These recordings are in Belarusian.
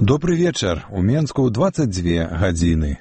Добрый вечер. У Менску 22 гадзіны.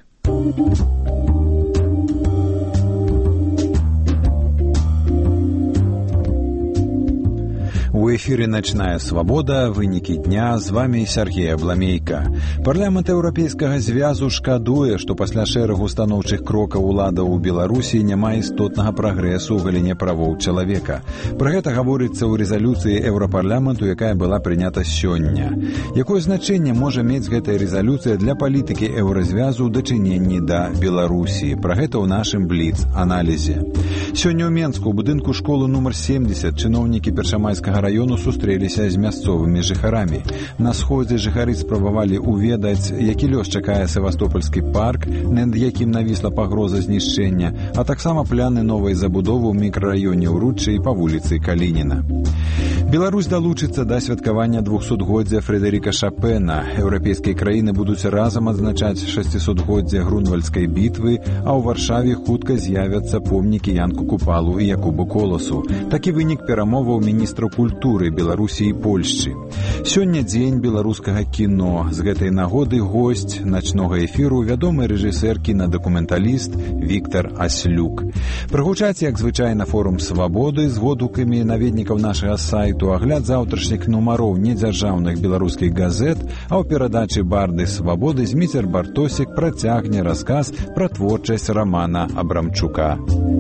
У эфире «Ночная свобода», вынікі дня, з вами Сергей Абламейка. Парламент Еўрапейскага звязу шкадуе, што пасля шэрагу станоўчых крокаў уладаў у Беларусі няма істотнага прагрэсу ў галіне правоў чалавека. Пра гэта гаворыцца ў рэзалюцыі Еўрапарламенту, якая была прынята сёння. Якое значэнне можа мець гэтая рэзалюцыя для палітыкі Еўразвязу ў дачыненні да Беларусі? Пра гэта ў нашым бліц-аналізе. Сёння ў Менску ў будынку школы нумар 70 чыноўнікі Першамайскага району сустрэліся з мясцовымі жыхарамі. На сходзе жыхары спрабавалі уведаць, які лёс чакае Севастопольскі парк, над якім навісла пагроза знішчэння, а таксама пляны новай забудовы ў мікрараёне Ўручча і па вуліцы Калініна. Беларусь далучыцца да святкавання 200-годдзя Фрэдэріка Шапена. Еўрапейскія краіны будуць разам адзначаць 600-годдзя Грунвальдскай бітвы, а ў Варшаве хутка з'явяцца помнікі Янку Купалу і Якубу Коласу. Такі вынік перамоваў міністраў культуры Беларусі і Польшчы. Сёння дзень беларускага кіно. З гэтай нагоды госць начнога эфіру вядомы рэжысэр кінадакументаліст Віктар Аслюк. Прагучаць, як звычайна, форум свабоды з водгукамі наведнікаў нашага сайту, агляд заўтрашніх нумароў недзяржаўных беларускіх газет, а ў перадачы «Барды свабоды» Зміцер Бартосік працягне расказ пра творчасць Рамана Абрамчука.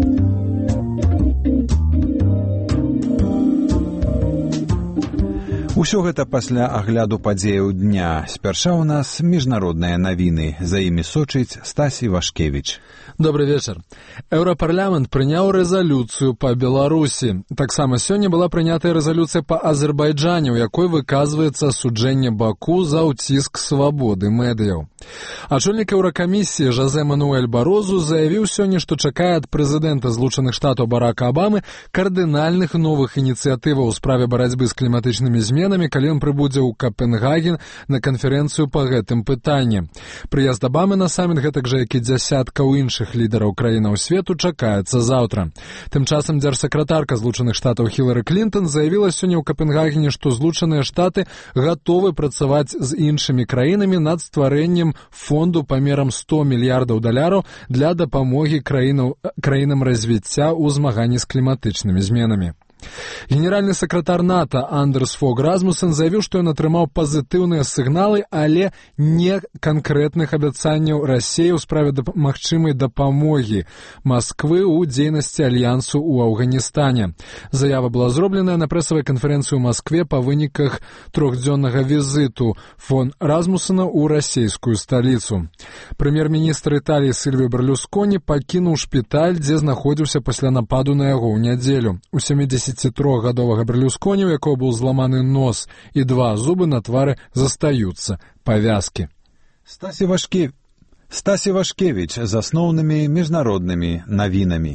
Усё гэта пасля агляду падзеяў дня. Спярша ў нас міжнародныя навіны. За імі сочыць Стасі Вашкевіч. Добрый вечер. Еўрапарламент прыняў рэзалюцыю па Беларусі. Таксама сёння была прынятая рэзалюцыя па Азербайджане, у якой выказваецца асуджэнне Баку за ўціск свабоды медыяў. Ачольнік Еўракамісіі Жозе Мануэль Барозу заявіў сёння, што чакае ад прэзідэнта Злучаных Штатаў Барака Абамы кардынальных новых ініцыятываў у справе барацьбы з кліматычнымі зменамі, калі ён прыбудзе ў Капенгаген на канферэнцыю па гэтым пытанні. Прыезд Абамы на саміт, гэтак жа як і дзясяткаў іншых лідараў краінаў свету, чакаецца заўтра. Тым часам дзяржсакратарка Злучаных Штатаў Хілары Клінтон заявіла сёння ў Капенгагене, што Злучаныя Штаты гатовы працаваць з іншымі краінамі над стварэннем фонду памерам $100 мільярдаў для дапамогі краінам развіцця ў змаганні з кліматычнымі зменамі. Генеральны сакратар НАТО Андерс Фог Расмуссен заявіў, што ён атрымаў пазітыўныя сігналы, але не канкрэтных абяцанняў Расіі ў справе магчымай дапамогі Масквы ў дзейнасці альянсу ў Афганістане. Заява была зробленая на прэсавай канферэнцыі ў Маскве па выніках трохдзённага візіту фон Расмуссена ў расійскую сталіцу. Прэм'ер-міністр Італіі Сільвіо Берлусконі пакінуў шпіталь, дзе знаходзіўся пасля нападу на яго ў нядзелю. У 73-гадовага Берлусконі, у якого быў зламаны нос і 2 зубы, на твары застаюцца павязкі. Стасі Вашкевіч з асноўнымі міжнароднымі навінамі.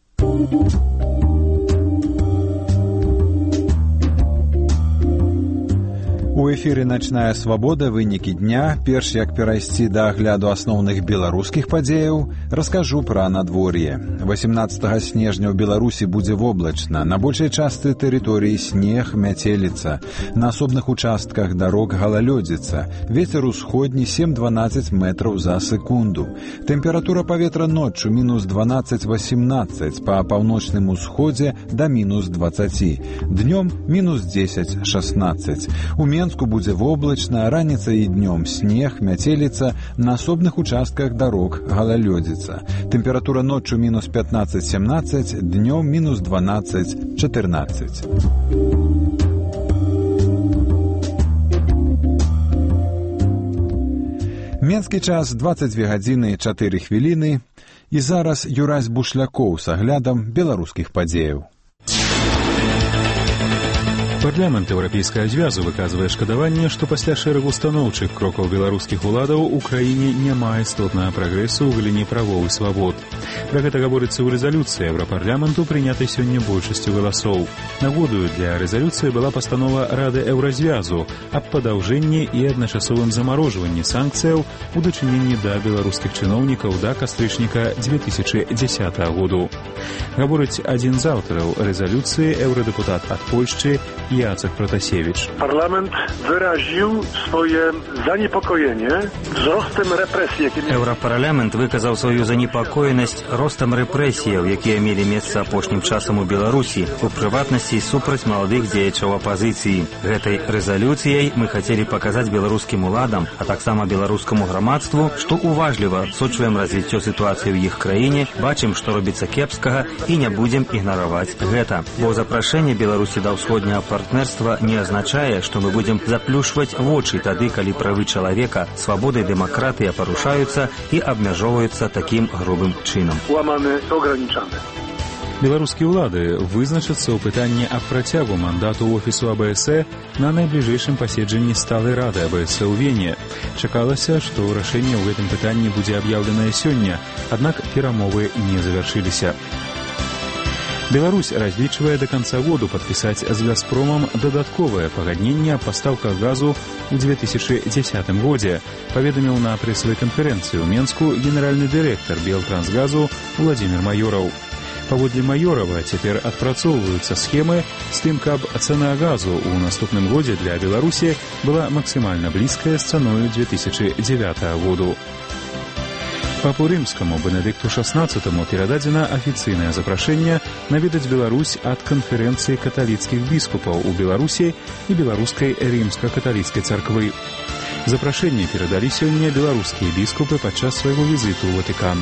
У эфіры «Ночная свобода», вынікі дня. Перш як перайсці да агляду асноўных беларускіх падзеяў, раскажу пра надвор'е. 18 снежня ў Беларусі будзе воблачна. На большай частцы тэрыторыі снег, мяцеліца. На асобных участках дарог галалёдзіца. Вецер усходні 7-12 метраў за секунду. Тэмпература паветра ноччу -12-18, па паўночным усходзе да -20. Днём -10-16. У Менску будзе воблачна, раніцай і днём снег, мяцеліца, на асобных участках дарог галалёдзіца. Тэмпература ноччу -15-17, днём -12-14. Менскі час 22 гадзіны 4 хвіліны. І зараз Юрась Бушлякоў з аглядам беларускіх падзеяў. Парламент Еўрапейскага звязу выказвае шкадаванне, што пасля шэрагу станоўчых крокаў беларускіх уладаў у краіне няма істотнага прагрэсу ў галіне правоў і свабод. Пра гэта гаворыцца ў рэзалюцыі Еўрапарламенту, прынятай сёння большасцю галасоў. Нагодаю для рэзалюцыі была пастанова Рады Еўразвязу аб падаўжэнні і адначасовым замарожванні санкцыяў у дачыненні да беларускіх чыноўнікаў да кастрычніка 2010 году. Гаворыць адзін з аўтараў рэзалюцыі, еўрадэпутат ад Польшчы Jacek Protasewicz. Parlament wyraził swoje zaniepokojenie wzrostem represji. Еўрапарламент выказаў сваю занепакоенасць ростам рэпрэсіяў, якія мелі месца апошнім часам у Беларусі, у прыватнасці супраць маладых дзеячаў апазіцыі. Гэтай рэзалюцыяй мы хацелі паказаць беларускім уладам, а таксама беларускаму грамадству, што уважліва адсочваем развіццё сітуацыі ў іх краіне, бачым, што робіцца кепскага і не будзем ігнараваць гэта. Бо запрашэнне Беларусі да ўсходняга партнерства не азначае, што мы будзем заплюшваць вочы тады, калі правы чалавека, свабоды і дэмакратыя парушаюцца і абмяжоўваюцца такім грубым чынам. Łamane, ograniczane. Беларускія ўлады вызначацца ў пытанні аб працягу мандату офісу АБС на найбліжэйшым паседжанні сталай рады АБС ў Вене. Чакалася, што рашэнне ў гэтым пытанні будзе аб'яўленае сёння, аднак перамовы не завяршыліся. Беларусь разлічвае до конца году падпісаць з «Газпромам» дадатковае пагадненне аб пастаўках газу ў 2010 годзе, паведаміў на прэсавай канферэнцыі ў Менску генеральны дырэктар Белтрансгазу Владзімір Маёраў. Паводле Маёрава цяпер адпрацоўваюцца схемы з тым, каб цана газу ў наступным годзе для Беларусі была максімальна блізкая з цаною 2009 году. Папу Рымскаму Бенедыкту XVI перададзена афіцыйнае запрашэнне наведаць Беларусь ад канферэнцыі каталіцкіх біскупаў у Беларусі і беларускай рымска-каталіцкай царквы. Запрашэнне перадалі сёння беларускія біскупы падчас свайго візіту ў Ватыкан.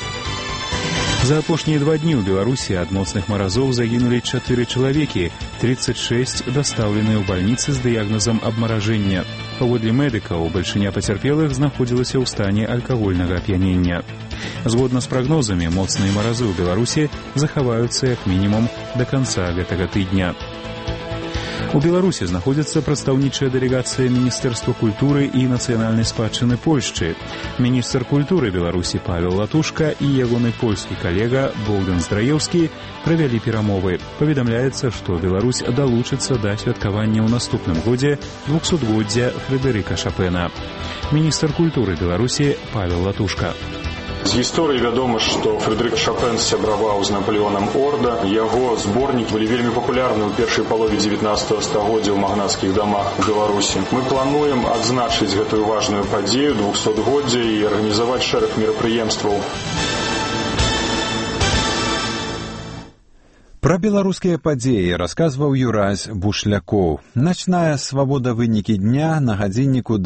За апошнія 2 дні ў Беларусі ад моцных маразоў загінулі 4 чалавекі, 36 дастаўленыя ў бальніцы з дыягназам абмаражэння. Паводле медыкаў, бальшыня пацярпелых знаходзілася ў стане алкагольнага ап'янення. Згодна з прагнозамі, моцныя маразы ў Беларусі захаваюцца як мінімум да канца гэтага тыдня. У Беларусі знаходзіцца прадстаўнічая дэлегацыя Міністэрства культуры і нацыянальнай спадчыны Польшчы. Міністр культуры Беларусі Павел Латушка і ягоны польскі калега Богдан Здраеўскі правялі перамовы. Паведамляецца, што Беларусь далучыцца да святкавання ў наступным годзе 200-годдзя Фрэдэрыка Шапена. Міністр культуры Беларусі Павел Латушка. З гісторыі вядома, што Фрэдэрык Шапен сябраваў з Напалеонам Орда. Яго зборнікі былі вельмі папулярны ў першай палове 19 стагоддзя ў магнацкіх дамах у Беларусі. Мы плануем адзначыць гэтую важную падзею 200-годдзя і арганізаваць шэраг мерапрыемстваў. Пра беларускія падзеі расказваў Юрась Бушлякоў. Начная свабода вынікі дня на гадзінніку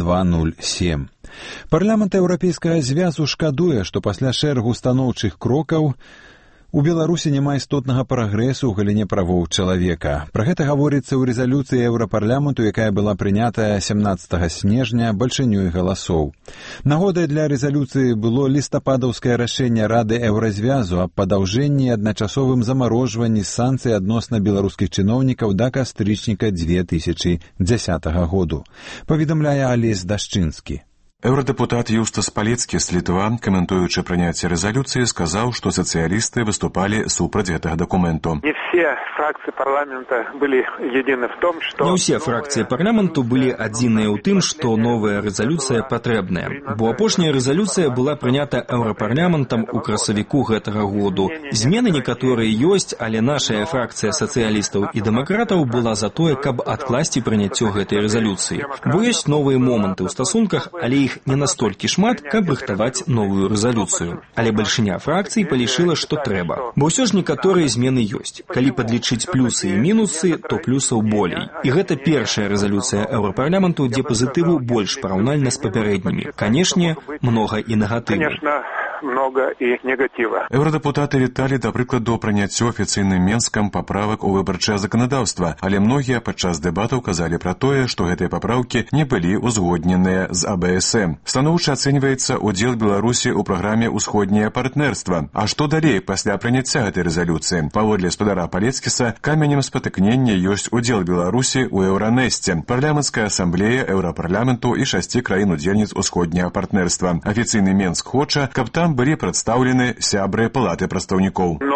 22:07. Парламент Еўрапейскага звязу шкадуе, што пасля шэрагу станоўчых крокаў у Беларусі няма істотнага прагрэсу ў галіне правоў чалавека. Пра гэта гаворыцца ў рэзалюцыі Еўрапарламенту, якая была прынятая 17 снежня бальшынёй галасоў. Нагодай для рэзалюцыі было лістападаўскае рашэнне Рады Еўразвязу аб падаўжэнні і адначасовым замарожванні санкцый адносна беларускіх чыноўнікаў да кастрычніка 2010 году. Паведамляе Алесь Дашчынскі. Еўрадэпутат Юстас Палецкі з Літва, каментуючы прыняцце рэзалюцыі, сказаў, што сацыялісты выступалі супраць гэтага дакументу. Не все фракции парламента были едины в том, что... Не ўсе фракцыі парламенту былі адзіныя ў тым, што новая рэзалюцыя патрэбная. Бо апошняя рэзалюцыя была прынята Еўрапарламентам у красавіку гэтага году. Змены некаторыя ёсць, але нашая фракцыя сацыялістаў і дэмакратаў была за тое, каб адкласці прыняццё гэтай рэзалюцыі. Бо ёсць новыя моманты ў стасунках, але іх не настолькі шмат, каб рыхтаваць новую рэзалюцыю. Але бальшыня фракцый палічыла, што трэба. Бо ўсё ж некаторыя змены ёсць. Калі падлічыць плюсы і мінусы, то плюсаў болей. І гэта першая рэзалюцыя Еўрапарламенту, дзе пазітыву больш параўнальна з папярэднімі. Канешне, многа і негатыву. Много і негатива. Еўрадэпутаты віталі, да прыкладу, прыняццё афіцыйным Менскам паправак у выбарчае заканадаўства, але многія падчас дэбатаў казалі пра тое, што гэтыя папраўкі не былі ўзгодненыя з АБСМ. Станоўча ацэньваецца ўдзел Беларусі ў праграме «Усходняе партнерства». А што далей пасля прыняцця гэтай рэзалюцыі? Паводле спадара Палецкіса, каменем спатыкнення ёсць удзел Беларусі ў Еўранэсце, парламенцкая асамблея Еўрапарламенту і 6 краін-удзельніц усходняга партнерства. Афіцыйны Менск хоча, каб там былі прадстаўлены сябры палаты прадстаўнікоў. Но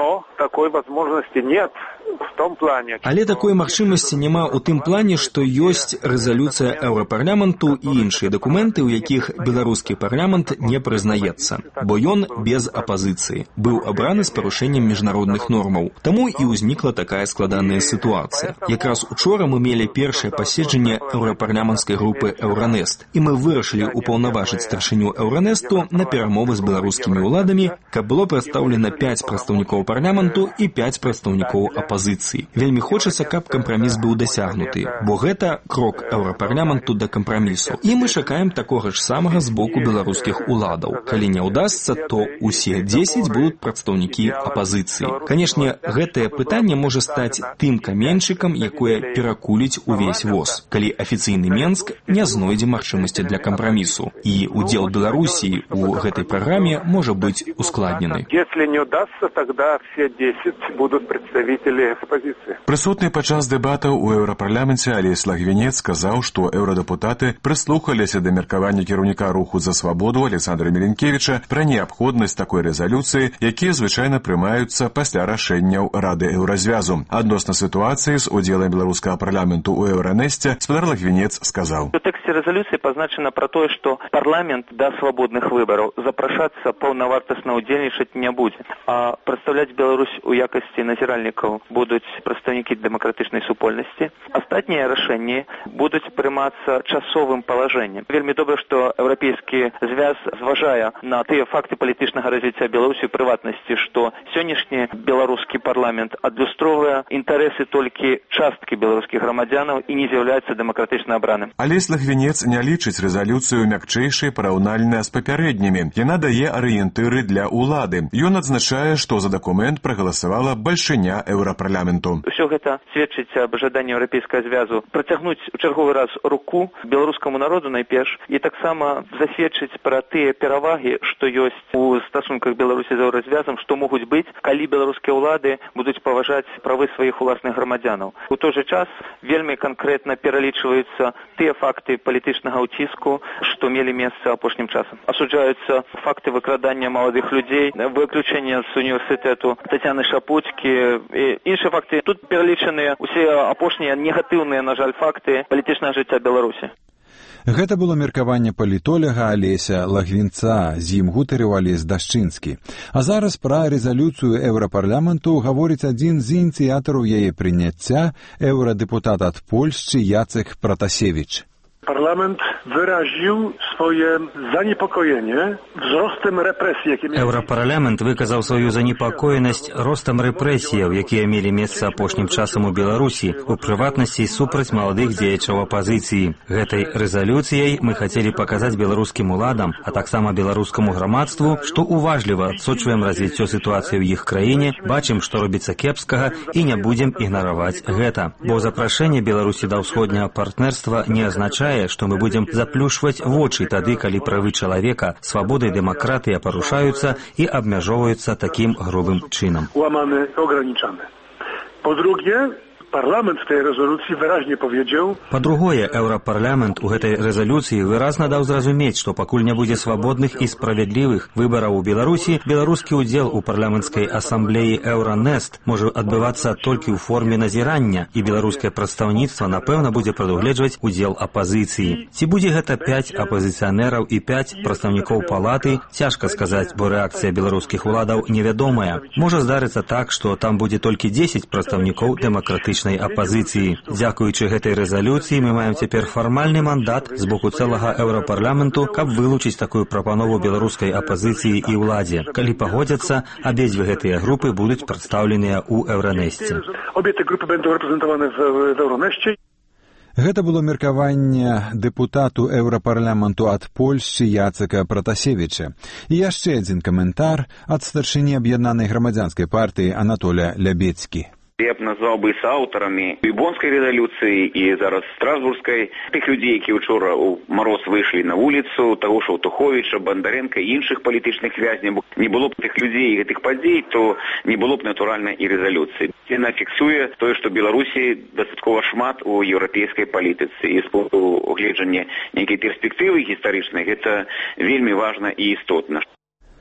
такой возможности нет в том плане. Але такой магчымасці няма ў тым плане, што ёсць рэзалюцыя Еўрапарламенту і іншыя дакументы, у якіх беларускі парламент не прызнаецца, бо ён без апазіцыі, быў абраны з парушэннем міжнародных нормаў. Таму і ўзнікла такая складаная сітуацыя. Якраз учора мы мелі першае паседжанне еўрапарламенцкай групы «Еўранест», і мы вырашылі упаўнаважыць старшыню «Еўранесту» на перамовы з беларускімі ўладамі, каб было прадстаўлена 5 прадстаўнікоў парламенту і 5 прадстаўнікоў апазіцыі. Вельмі хочацца, каб кампраміс быў дасягнуты, бо гэта крок еўрапарламенту да кампрамісу. І мы чакаем такога ж самага з боку беларускіх уладаў. Калі не ўдасца, то ўсе 10 будуць прадстаўнікі апазіцыі. Канешне, гэтае пытанне можа стаць тым каменьчыкам, якое перакуліць увесь воз, калі афіцыйны Менск не знойдзе магчымасці для кампрамісу. І удзел Беларусі у гэтай праграме можа быць ускладнены. Если не удастся, тогда все 10 будут представители оппозиции. Прысутны падчас дэбатаў у еўрапарламенце Алесь Лагвінец сказаў, што еўрадэпутаты прыслухаліся да меркавання кіраўніка руху за свабоду Александра Меленкевіча пра неабходнасць такой рэзалюцыі, якія звычайна прымаюцца пасля рашэнняў Рады Еўразвязу. Адносна сітуацыі з удзелам беларускага парламенту ў Еўранесце спадар Лагвінец сказаў. У тэксце рэзалюцыі пазначана пра тое, што парламент да свабодных выбараў запрашацца паўнавартасна ўдзельнічаць не будзе, а прадстаўляць Беларусь у якасці назіральнікаў будуць прадстаўнікі дэмакратычнай супольнасці. Астатнія рашэнні будуць прымацца часовым палажэннем. Вельмі добра, што Еўрапейскі звяз зважае на тыя факты палітычнага развіцця Беларусі, у прыватнасці, што сённяшні беларускі парламент адлюстроўвае інтарэсы толькі часткі беларускіх грамадзянаў і не з'яўляецца дэмакратычна абраным. Алесь Лагвінец не лічыць рэзалюцыю мякчэйшай параўнальна з папярэднімі. Яна дае арыентыры для ўлады. Ён адзначае, што за дакумент прагаласавала бальшыня еўрапарламенту. Усё гэта сведчыць аб жаданні Еўрапейскага звязу працягнуць у чарговы раз руку беларускаму народу найперш і таксама засведчыць пра тыя перавагі, што ёсць у стасунках Беларусі з Еўразвязам, што могуць быць, калі беларускія ўлады будуць паважаць правы сваіх уласных грамадзянаў. У той жа час вельмі канкрэтна пералічваюцца тыя факты палітычнага ўціску, што мелі месца апошнім часам. Асуджаюцца факты выкрадання маладых людзей, выключэння з універсітэту Тацяны Шапуцькі і іншыя факты. Тут пералічаныя усе апошнія негатыўныя, на жаль, факты палітычнага жыцця Беларусі. Гэта было меркаванне палітоляга Алеся Лагвінца, з ім гутарыў Алесь Дашчынскі. А зараз пра рэзалюцыю еўрапарламенту гаворыць адзін з ініцыятараў яе прыняцця, еўрадэпутат ад Польшчы Jacek Protasewicz. Parlament wyraził swoje zaniepokojenie wzrostem represji, jakie miały... Еўрапарламент выказаў сваю занепакоенасць ростам рэпрэсіяў, якія мелі месца апошнім часам у Беларусі, у прыватнасці супраць маладых дзеячаў апазіцыі. Гэтай рэзалюцыяй мы хацелі паказаць беларускім уладам, а таксама беларускаму грамадству, што уважліва адсочваем развіццё сітуацыі ў іх краіне, бачым, што робіцца кепскага і не будзем ігнараваць гэта. Бо запрашэнне Беларусі да ўсходняга партнерства не азначае, што мы будзем заплюшваць вочы тады, калі правы чалавека, свабоды і дэмакратыя парушаюцца і абмяжоўваюцца такім грубым чынам. Łamane, ograniczane. Po drugie, Parlament w tej rezolucji wyraźnie powiedział... Па-другое, Еўрапарламент у гэтай рэзалюцыі выразна даў зразумець, што пакуль не будзе свабодных і справядлівых выбараў у Беларусі, беларускі ўдзел у парламенцкай асамблеі Еўранест можа адбывацца толькі ў форме назірання, і беларускае прадстаўніцтва, напэўна, будзе прадугледжваць удзел апазіцыі. Ці будзе гэта 5 апазіцыянераў і 5 прадстаўнікоў палаты, цяжка сказаць, бо рэакцыя беларускіх уладаў невядомая. Можа здарыцца так, што там будзе толькі 10 прадстаўнікоў дэмакратычнай апазіцыі. Дзякуючы гэтай рэзалюцыі мы маем цяпер фармальны мандат з боку цэлага еўрапарламенту, каб вылучыць такую прапанову беларускай апазіцыі і ўладзе. Калі пагодзяцца, абедзве гэтыя групы будуць прадстаўленыя ў Еўранесце. Обе те групы będą reprezentowane w Euroneście. Гэта было меркаванне дэпутату еўрапарламенту ад Польшчы Jaceka Protasewicza. І яшчэ адзін каментар ад старшыні аб'яднанай грамадзянскай партыі Анатолія Лябецкі. Я б назваў бы саўтарамі і бонскай рэзалюцыі, і зараз страсбургскай, тых людзей, якія ўчора ў мароз выйшлі на вуліцу, таго Шаўтуховіча, Бандарэнка і іншых палітычных вязняў. Не было б тых людзей і гэтых падзей, то не было б, натуральна, і рэзалюцыі. Яна фіксуе тое, што Беларусі дастаткова шмат у еўрапейскай палітыцы. І з пункту гледжання нейкай перспектывы гістарычнай гэта вельмі важна і істотна.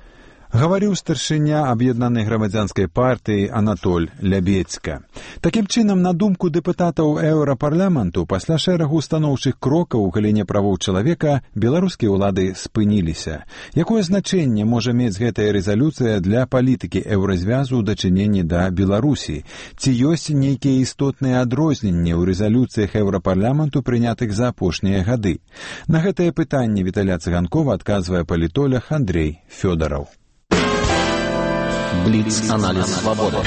Гаварыў старшыня аб'яднанай грамадзянскай партыі Анатоль Лябедзька. Такім чынам, на думку дэпутатаў Еўрапарламенту, пасля шэрагу станоўчых крокаў у галіне правоў чалавека беларускія ўлады спыніліся. Якое значэнне можа мець гэтая рэзалюцыя для палітыкі еўразвязу ў дачыненні да Беларусі? Ці ёсць нейкія істотныя адрозненні ў рэзалюцыях Еўрапарламенту, прынятых за апошнія гады? На гэтае пытанне Віталя Цыганкова адказвае палітолог Андрей Фёдараў. Бліц-аналіз свабоды.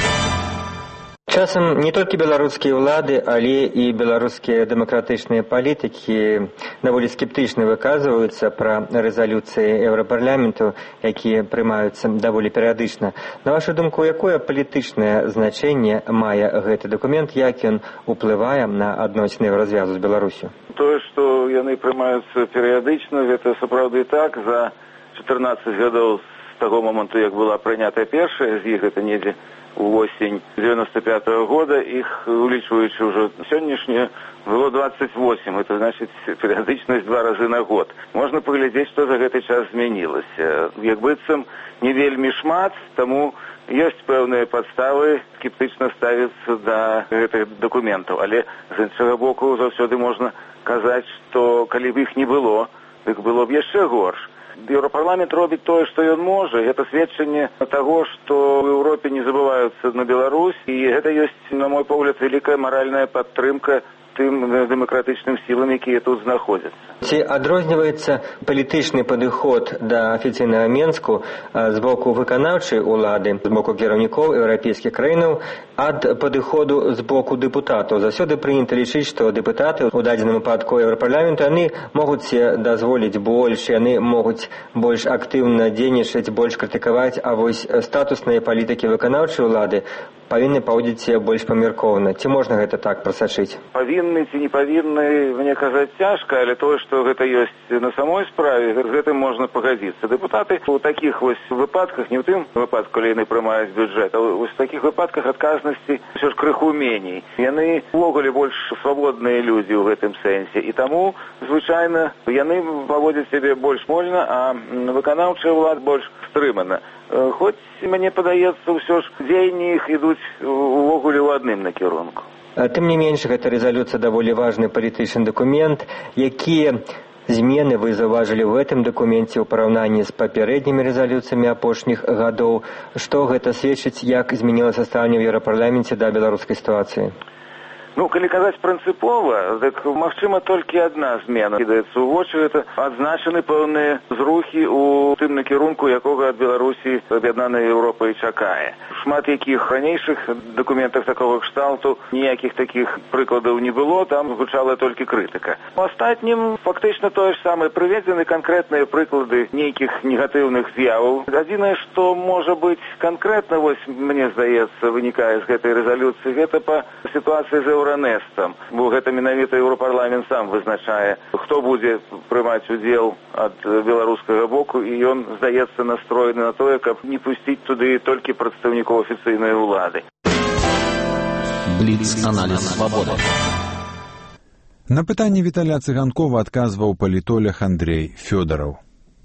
Часам не толькі беларускія ўлады, але і беларускія дэмакратычныя палітыкі даволі скептычна выказваюцца пра рэзалюцыі Еўрапарламенту, якія прымаюцца даволі перыядычна. На вашу думку, якое палітычнае значэнне мае гэты дакумент, як ён уплывае на адносіны развязу з Беларусю? Тое, што яны прымаюцца перыядычна, гэта сапраўды так. За 14 гадоў з таго моманту, як была прынятая першая з іх, гэта недзе увосень 95-го года, іх, улічваючы ўжо сённяшнюю, было 28. Это значит перыядычнасць 2 разы на год. Можна паглядзець, што за гэты час змянілася. Як быццам не вельмі шмат, таму ёсць пэўныя падставы скептычна ставіцца да гэтых дакументаў. Але з іншага боку заўсёды можна казаць, што калі б іх не было, дык было б яшчэ горш. Еўрапарламент робіць тое, што ён можа. Гэта сведчанне таго, што ў Еўропе не забываюцца на Беларусь, і гэта ёсць, на мой погляд, вялікая маральная падтрымка тым дэмакратычным сілам, якія тут знаходзяцца. Ці адрозніваецца палітычны падыход да афіцыйнага Менску з боку выканаўчай улады, з боку кіраўнікоў еўрапейскіх краінаў ад падыходу з боку дэпутатаў? Заўсёды прынята лічыць, што дэпутаты ў дадзеным выпадку Еўрапарламенту яны могуць дазволіць больш, яны могуць больш актыўна дзейнічаць, больш крытыкаваць, а вось статусныя палітыкі выканаўчай улады павінны паводзіць больш памяркоўна. Ці можна гэта так прасачыць? Павінны ці не павінны, мне казаць цяжка, але тое, што гэта ёсць на самой справе, з гэтым можна пагадзіцца. Дэпутаты ў такіх вось выпадках, не ў тым выпадку, калі яны прымаюць бюджэт, а вось у такіх выпадках адказнасці ўсё ж крыху меней. Яны увогуле больш свабодныя людзі ў гэтым сэнсе, і таму, звычайна, яны паводзяць сябе больш вольна, а выканаўчая ўлада больш стрымана. Хоць, мне падаецца, ўсё ж дзеянні іх ідуць увогуле ў адным накірунку. Тым не менш, гэта рэзалюцыя даволі важны палітычны дакумент. Якія змены вы заўважылі ў гэтым дакуменце ў параўнанні з папярэднімі рэзалюцыямі апошніх гадоў? Што гэта сведчыць, як змянілася стаўленне ў Еўрапарламенце да беларускай сітуацыі? Ну, калі казаць прынцыпова, так, магчыма, толькі адна змена кідаецца ў вочы. Гэта адзначаны пэўныя зрухі ў тым накірунку, якога ад Беларусі аб'яднаная Еўропа і чакае. Шмат якіх ранейшых дакументах такога кшталту ніякіх такіх прыкладаў не было, там гучала толькі крытыка. У астатнім фактычна тое ж самае, прыведзены канкрэтныя прыклады нейкіх негатыўных з'яваў. Адзінае, што можа быць канкрэтна, вось мне здаецца, вынікае з гэтай рэзалюцыі, гэта па сітуацыі з Еўранэстам, бо гэта менавіта Еўрапарламент сам вызначае, хто будзе прымаць удзел ад беларускага боку, і ён, здаецца, настроены на тое, каб не пусціць туды толькі прадстаўнікоў афіцыйнай улады. Бліц-аналіз свабоды. На пытанне Віталя Цыганкова адказваў палітолог Андрей Фёдараў.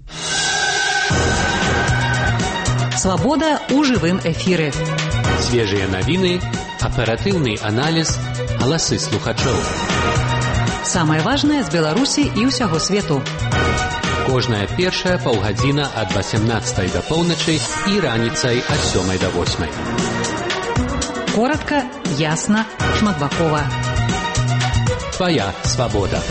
Свабода ў жывым эфіры. Свежыя навіны, аператыўны аналіз, галасы слухачоў. Самае важнае з Беларусі і ўсяго свету. Кожная першая паўгадзіна ад 18 да поўначы і раніцай ад 7 да 8. Коротка, ясна, шматбакова. Твоя свабода.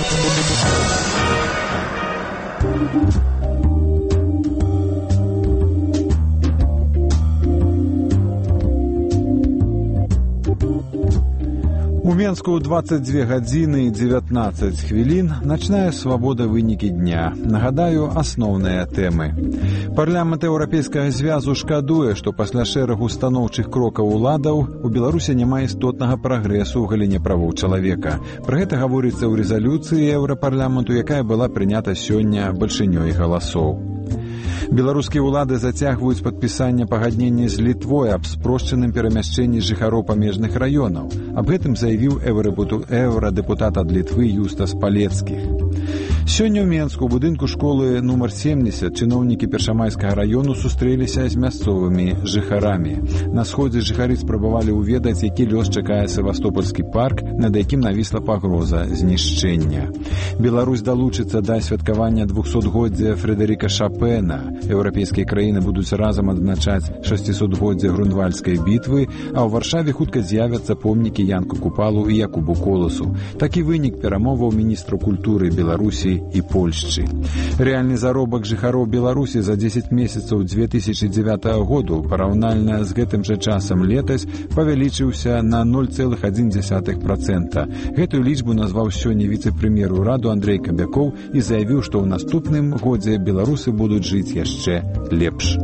У Менску 22 гадзіны і 19 хвілін начная свабода вынікі дня. Нагадаю, асноўныя тэмы. Парламент Еўрапейскага звязу шкадуе, што пасля шэрагу станоўчых крокаў уладаў у Беларусі няма істотнага прагрэсу ў галіне правоў чалавека. Пра гэта гаворыцца ў рэзалюцыі Еўрапарламенту, якая была прынята сёння бальшынёй галасоў. Беларускія ўлады зацягваюць падпісанне пагаднення з Літвой аб спрошчаным перамяшчэнні жыхароў памежных раёнаў. Аб гэтым заявіў еўрадэпутат ад Літвы Юстас Палецкіх. Сёння ў Менску ў будынку школы нумар 70 чыноўнікі Першамайскага раёну сустрэліся з мясцовымі жыхарамі. На сходзе жыхары спрабавалі ўведаць, які лёс чакае Севастопольскі парк, над якім навісла пагроза знішчэння. Беларусь далучыцца да святкавання 200-годдзя Фредэріка Шапена. Еўрапейскія краіны будуць разам адзначаць 600-годдзя Грунвальдскай бітвы, а ў Варшаве хутка з'явяцца помнікі Янку Купалу і Якубу Коласу. Такі вынік перамоваў міністраў культуры Беларусі і Польшчы. Рэальны заробак жыхароў Беларусі за 10 месяцаў 2009 году параўнальна з гэтым жа часам летась павялічыўся на 0,1%. Гэтую лічбу назваў сёння віцэ-прэм'ер ураду Андрэй Кабякоў і заявіў, што ў наступным годзе беларусы будуць жыць яшчэ лепш.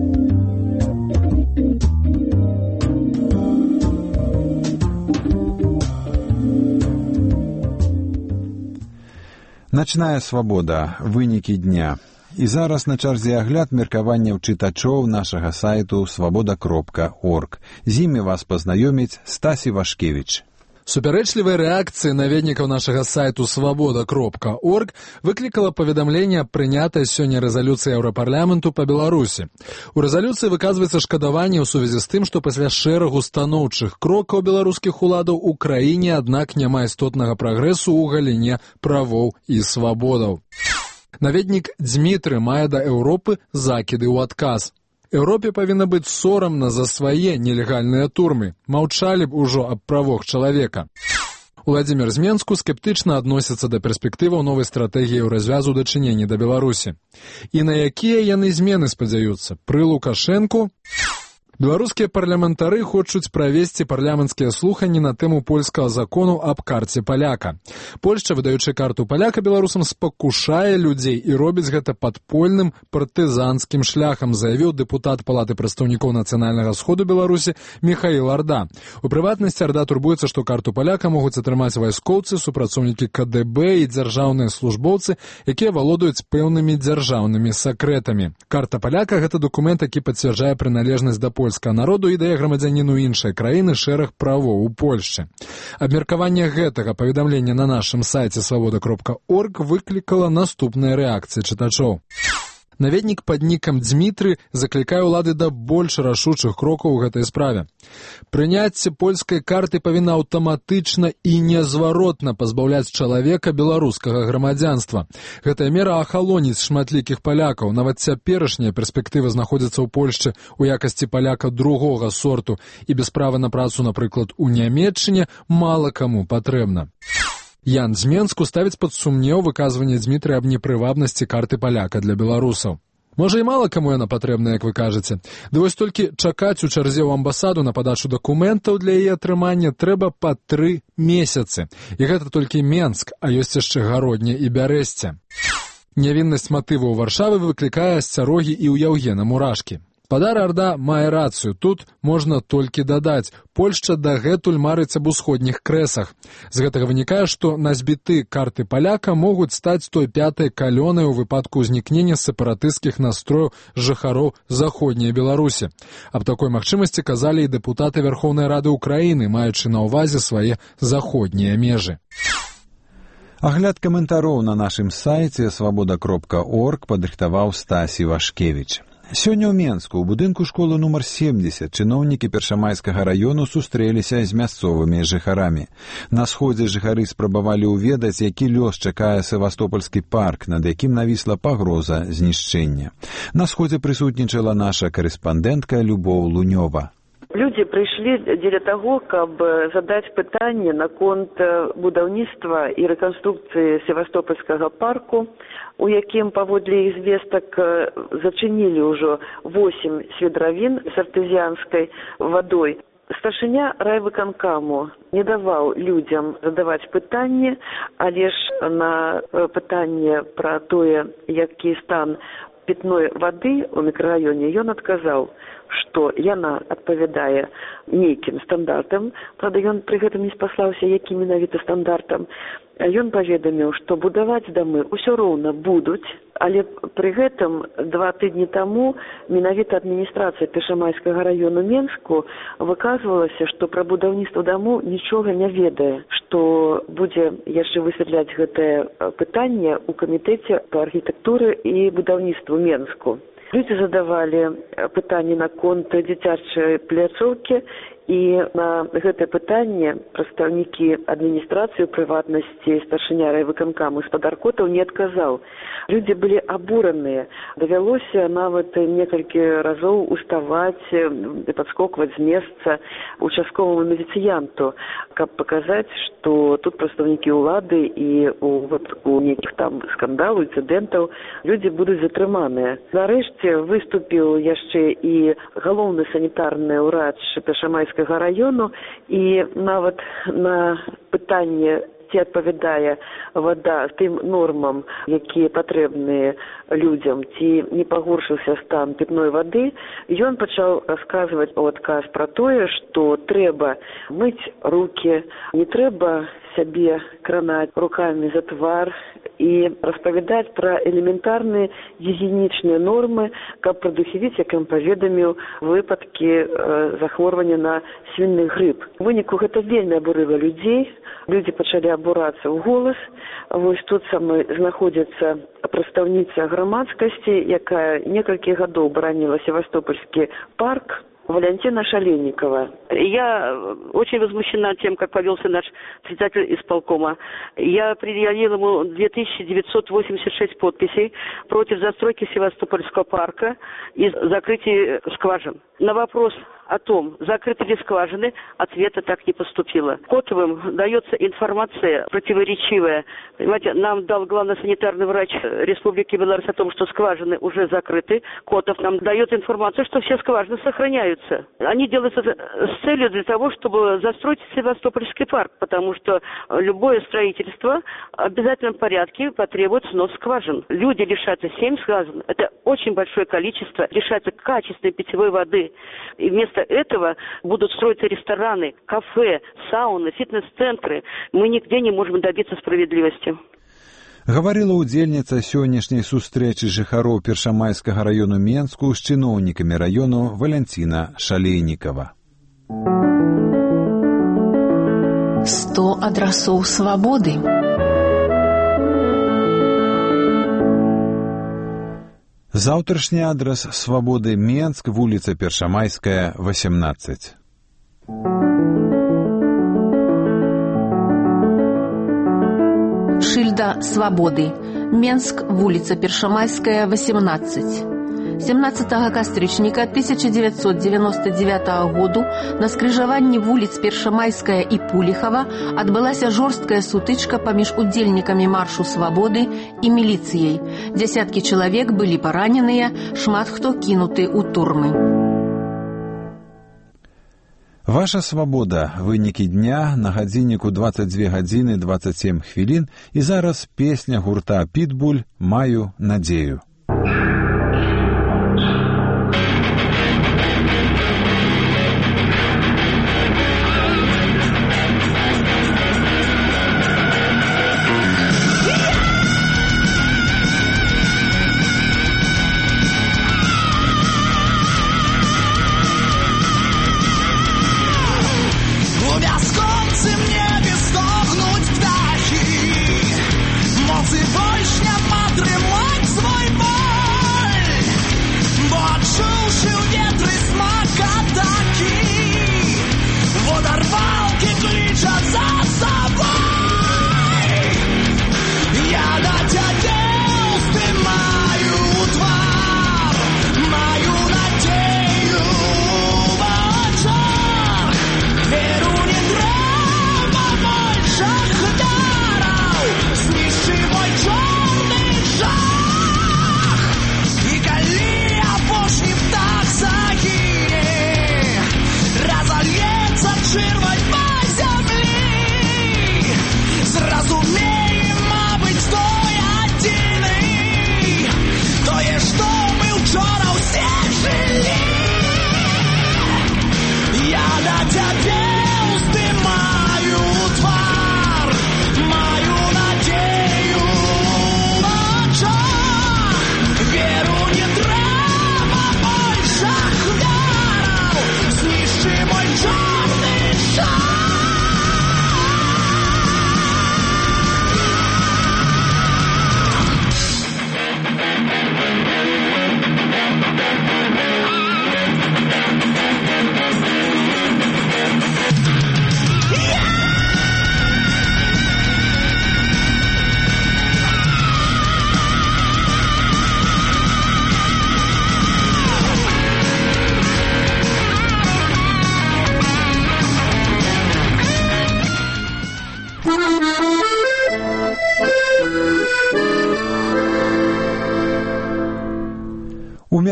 Начная свабода. Вынікі дня. І зараз на чарзе агляд меркаванняў чытачоў нашага сайту свабода.орг. З імі вас пазнаёміць Стасі Вашкевіч. Супярэчлівыя рэакцыі наведнікаў нашага сайту свабода.орг выклікала паведамленне аб прынятай сёння рэзалюцыі Еўрапарламенту па Беларусі. У рэзалюцыі выказваецца шкадаванне ў сувязі з тым, што пасля шэрагу станоўчых крокаў беларускіх уладаў у краіне, аднак няма істотнага прагрэсу ў галіне правоў і свабодаў. Наведнік Дзмітры мае да Еўропы закіды ў адказ. Еўропе павінна быць сорамна за свае нелегальныя турмы. Маўчалі б ужо аб правах чалавека. Уладзімір з Менску скептычна адносіцца да перспектываў новай стратэгіі ў развязу дачынення да Беларусі. І на якія яны змены спадзяюцца? Пры Лукашэнку? Беларускія парламентары хочуць правесці парламенцкія слуханні на тэму польскага закону аб карце паляка. Польшча, выдаючы карту паляка беларусам, спакушае людзей і робіць гэта падпольным партызанскім шляхам, заявіў дэпутат Палаты прадстаўнікоў нацыянальнага сходу Беларусі Міхаіл Арда. У прыватнасці Арда турбуецца, што карту паляка могуць атрымаць вайскоўцы, супрацоўнікі КДБ і дзяржаўныя службоўцы, якія валодаюць пэўнымі дзяржаўнымі сакрэтамі. Карта паляка – гэта дакумент, які пацвярджае прыналежнасць да польскага народу і дае грамадзяніну іншай краіны шэраг правоў у Польшчы. Абмеркаванне гэтага паведамлення на нашым сайце свабода.орг выклікала наступныя рэакцыі чытачоў. Наведнік пад нікам Дзмітры заклікае ўлады да больш рашучых крокаў у гэтай справе. Прыняцце польскай карты павінна аўтаматычна і незваротна пазбаўляць чалавека беларускага грамадзянства. Гэтая мера ахалоніць шматлікіх палякаў. Нават цяперашняя перспектыва знаходзіцца ў Польшчы ў якасці паляка другога сорту і без права на працу, напрыклад, у Нямецчыне мала каму патрэбна. Ян з Менску ставіць пад сумнеў выказванне Дзмітры аб непрывабнасці карты паляка для беларусаў. Можа, і мала каму яна патрэбна, як вы кажаце. Ды вось толькі чакаць у чарзе ў амбасаду на падачу дакументаў для яе атрымання трэба па 3 месяцы. І гэта толькі Менск, а ёсць яшчэ Гародня і Бярэсце. Нявіннасць матываў Варшавы выклікае асцярогі і ў Яўгена Мурашкі. Спадар Арда мае рацыю. Тут можна толькі дадаць. Польшча дагэтуль марыць аб усходніх крэсах. З гэтага вынікае, што назбіты карты паляка могуць стаць той пятай калёнай у выпадку ўзнікнення сепаратысцкіх настрояў жыхароў заходняй Беларусі. Аб такой магчымасці казалі і дэпутаты Верхоўнай Рады Украіны, маючы на ўвазе свае заходнія межы. Агляд каментароў на нашым сайце свабода.орг падрыхтаваў Стасі Вашкевіч. Сёння ў Менску ў будынку школы нумар 70 чыноўнікі Першамайскага раёну сустрэліся з мясцовымі жыхарамі. На сходзе жыхары спрабавалі ўведаць, які лёс чакае Севастопольскі парк, над якім навісла пагроза знішчэння. На сходзе прысутнічала наша карэспандэнтка Любоў Лунёва. Люди прыйшлі дзеля таго, каб задаць пытанне наконт будаўніцтва і рэканструкцыі Севастопольскага парку, у якім, паводле іх звестак, зачынілі ўжо 8 сведравін з артызіанскай вадой. Старшыня райвыканкаму не даваў людзям задаваць пытанне, але ж на пытанне пра тое, які стан пітной вады ў мікрараёне, ён адказаў, што яна адпавядае нейкім стандартам, правда, ён пры гэтым не спаслаўся, якім менавіта стандартам. Ён паведаміў, што будаваць дамы ўсё роўна будуць, але пры гэтым 2 тыдні таму менавіта адміністрацыя Першамайскага раёну Менску выказвалася, што пра будаўніцтва дамоў нічога не ведае, што будзе яшчэ высвятляць гэтае пытанне ў камітэце па архітэктуры і будаўніцтву Менску. Людзі задавалі пытанні наконт дзіцячай пляцоўкі, і на гэтае пытанне прадстаўнікі адміністрацыі, прыватнасці, старшыня райвыканкаму Спадаркотаў не адказаў. Людзі былі абураныя. Давялося нават некалькі разоў уставаць і падскокваць з месца участковаму міліцыянту, каб паказаць, што тут прадстаўнікі ўлады і у выпадку нейкіх там скандалаў, інцыдэнтаў людзі будуць затрыманыя. Нарэшце выступіў яшчэ і галоўны санітарны ўрач Першамайскага раёну, і нават на пытанне, ці адпавядае вада тым нормам, якія патрэбныя людзям, ці не пагоршыўся стан пітной вады, ён пачаў расказваць у адказ пра тое, што трэба мыць рукі, не трэба сябе кранаць рукамі за твар і распавядаць пра элементарныя гігіенічныя нормы, каб прадухіліць, як ён паведаміў, выпадкі захворвання на свіны грып. У выніку гэта вельмі абурыла людзей, людзі пачалі абурацца ў голас. Вось тут самой знаходзіцца прадстаўніца грамадскасці, якая некалькі гадоў бараніла Севастопольскі парк, Валентина Шалейникова. Я очень возмущена тем, как повелся наш председатель исполкома. Я предъявил ему 2986 подписей против застройки Севастопольского парка и закрытия скважин. На вопрос о том, закрыты ли скважины, ответа так не поступило. Котовым дается информация противоречивая. Понимаете, нам дал главный санитарный врач Республики Беларусь о том, что скважины уже закрыты. Котов нам дает информацию, что все скважины сохраняются. Они делаются с целью для того, чтобы застроить Севастопольский парк, потому что любое строительство в обязательном порядке потребует снос скважин. Люди лишатся 7 скважин. Это очень большое количество. Лишатся качественной питьевой воды. И вместо этого будут строиться рестораны, кафе, сауны, фитнес-центры. Мы нигде не можем добиться справедливости. Гаварыла ўдзельніца сённяшняй сустрэчы жыхароў Першамайскага раёну Менску з чыноўнікамі раёну Валентина Шалейникова. 100 адрасоў свабоды. Заўтрашні адрас свабоды Менск, вуліца Першамайская, 18. Шильда свободы. Менск, вулица Першамайская, 18. 17 кастрычніка 1999 году на скрыжаванні вуліц Першамайская і Пуліхава адбылася жорсткая сутычка паміж удзельнікамі маршу свабоды і міліцыяй. Дзясяткі чалавек былі параненыя, шмат хто кінуты ў турмы. Ваша свабода. Вынікі дня на гадзінніку 22 гадзіны 27 хвілін. І зараз песня гурта «Питбуль» «Маю надзею». Больше не потрымать свой бой.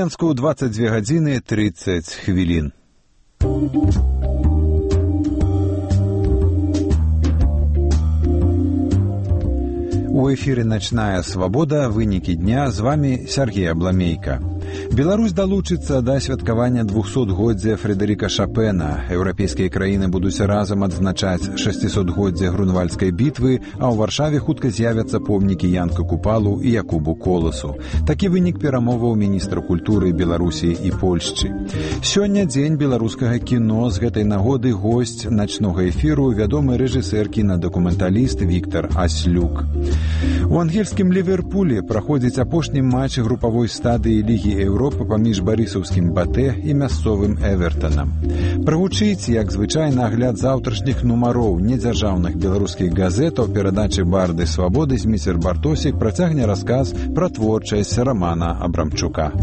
Менску 22 гадзіны 30 хвілін. У эфире «Ночная свобода», вынікі дня, з вами Сергей Абламейка. Беларусь далучыцца да святкавання 200-годдзя Фредэріка Шапена. Еўрапейскія краіны будуць разам адзначаць 600-годдзя Грунвальдскай бітвы, а ў Варшаве хутка з'явяцца помнікі Янка Купалу і Якубу Коласу. Такі вынік перамоваў міністра культуры Беларусі і Польшчы. Сёння дзень беларускага кіно. З гэтай нагоды госць начнога эфіру вядомы рэжысэр кінадакументаліст Віктор Аслюк. У ангельскім Ліверпулі праходзіць апошні матч групавой стадыі Лігі Еўропы паміж барысаўскім Батэ і мясцовым Эвертанам. Прагучыць, як звычайна, агляд заўтрашніх нумароў недзяржаўных беларускіх газетаў. Перадачы «Барды свабоды» Зміцер Бартосік працягне расказ пра творчасць Рамана Абрамчука.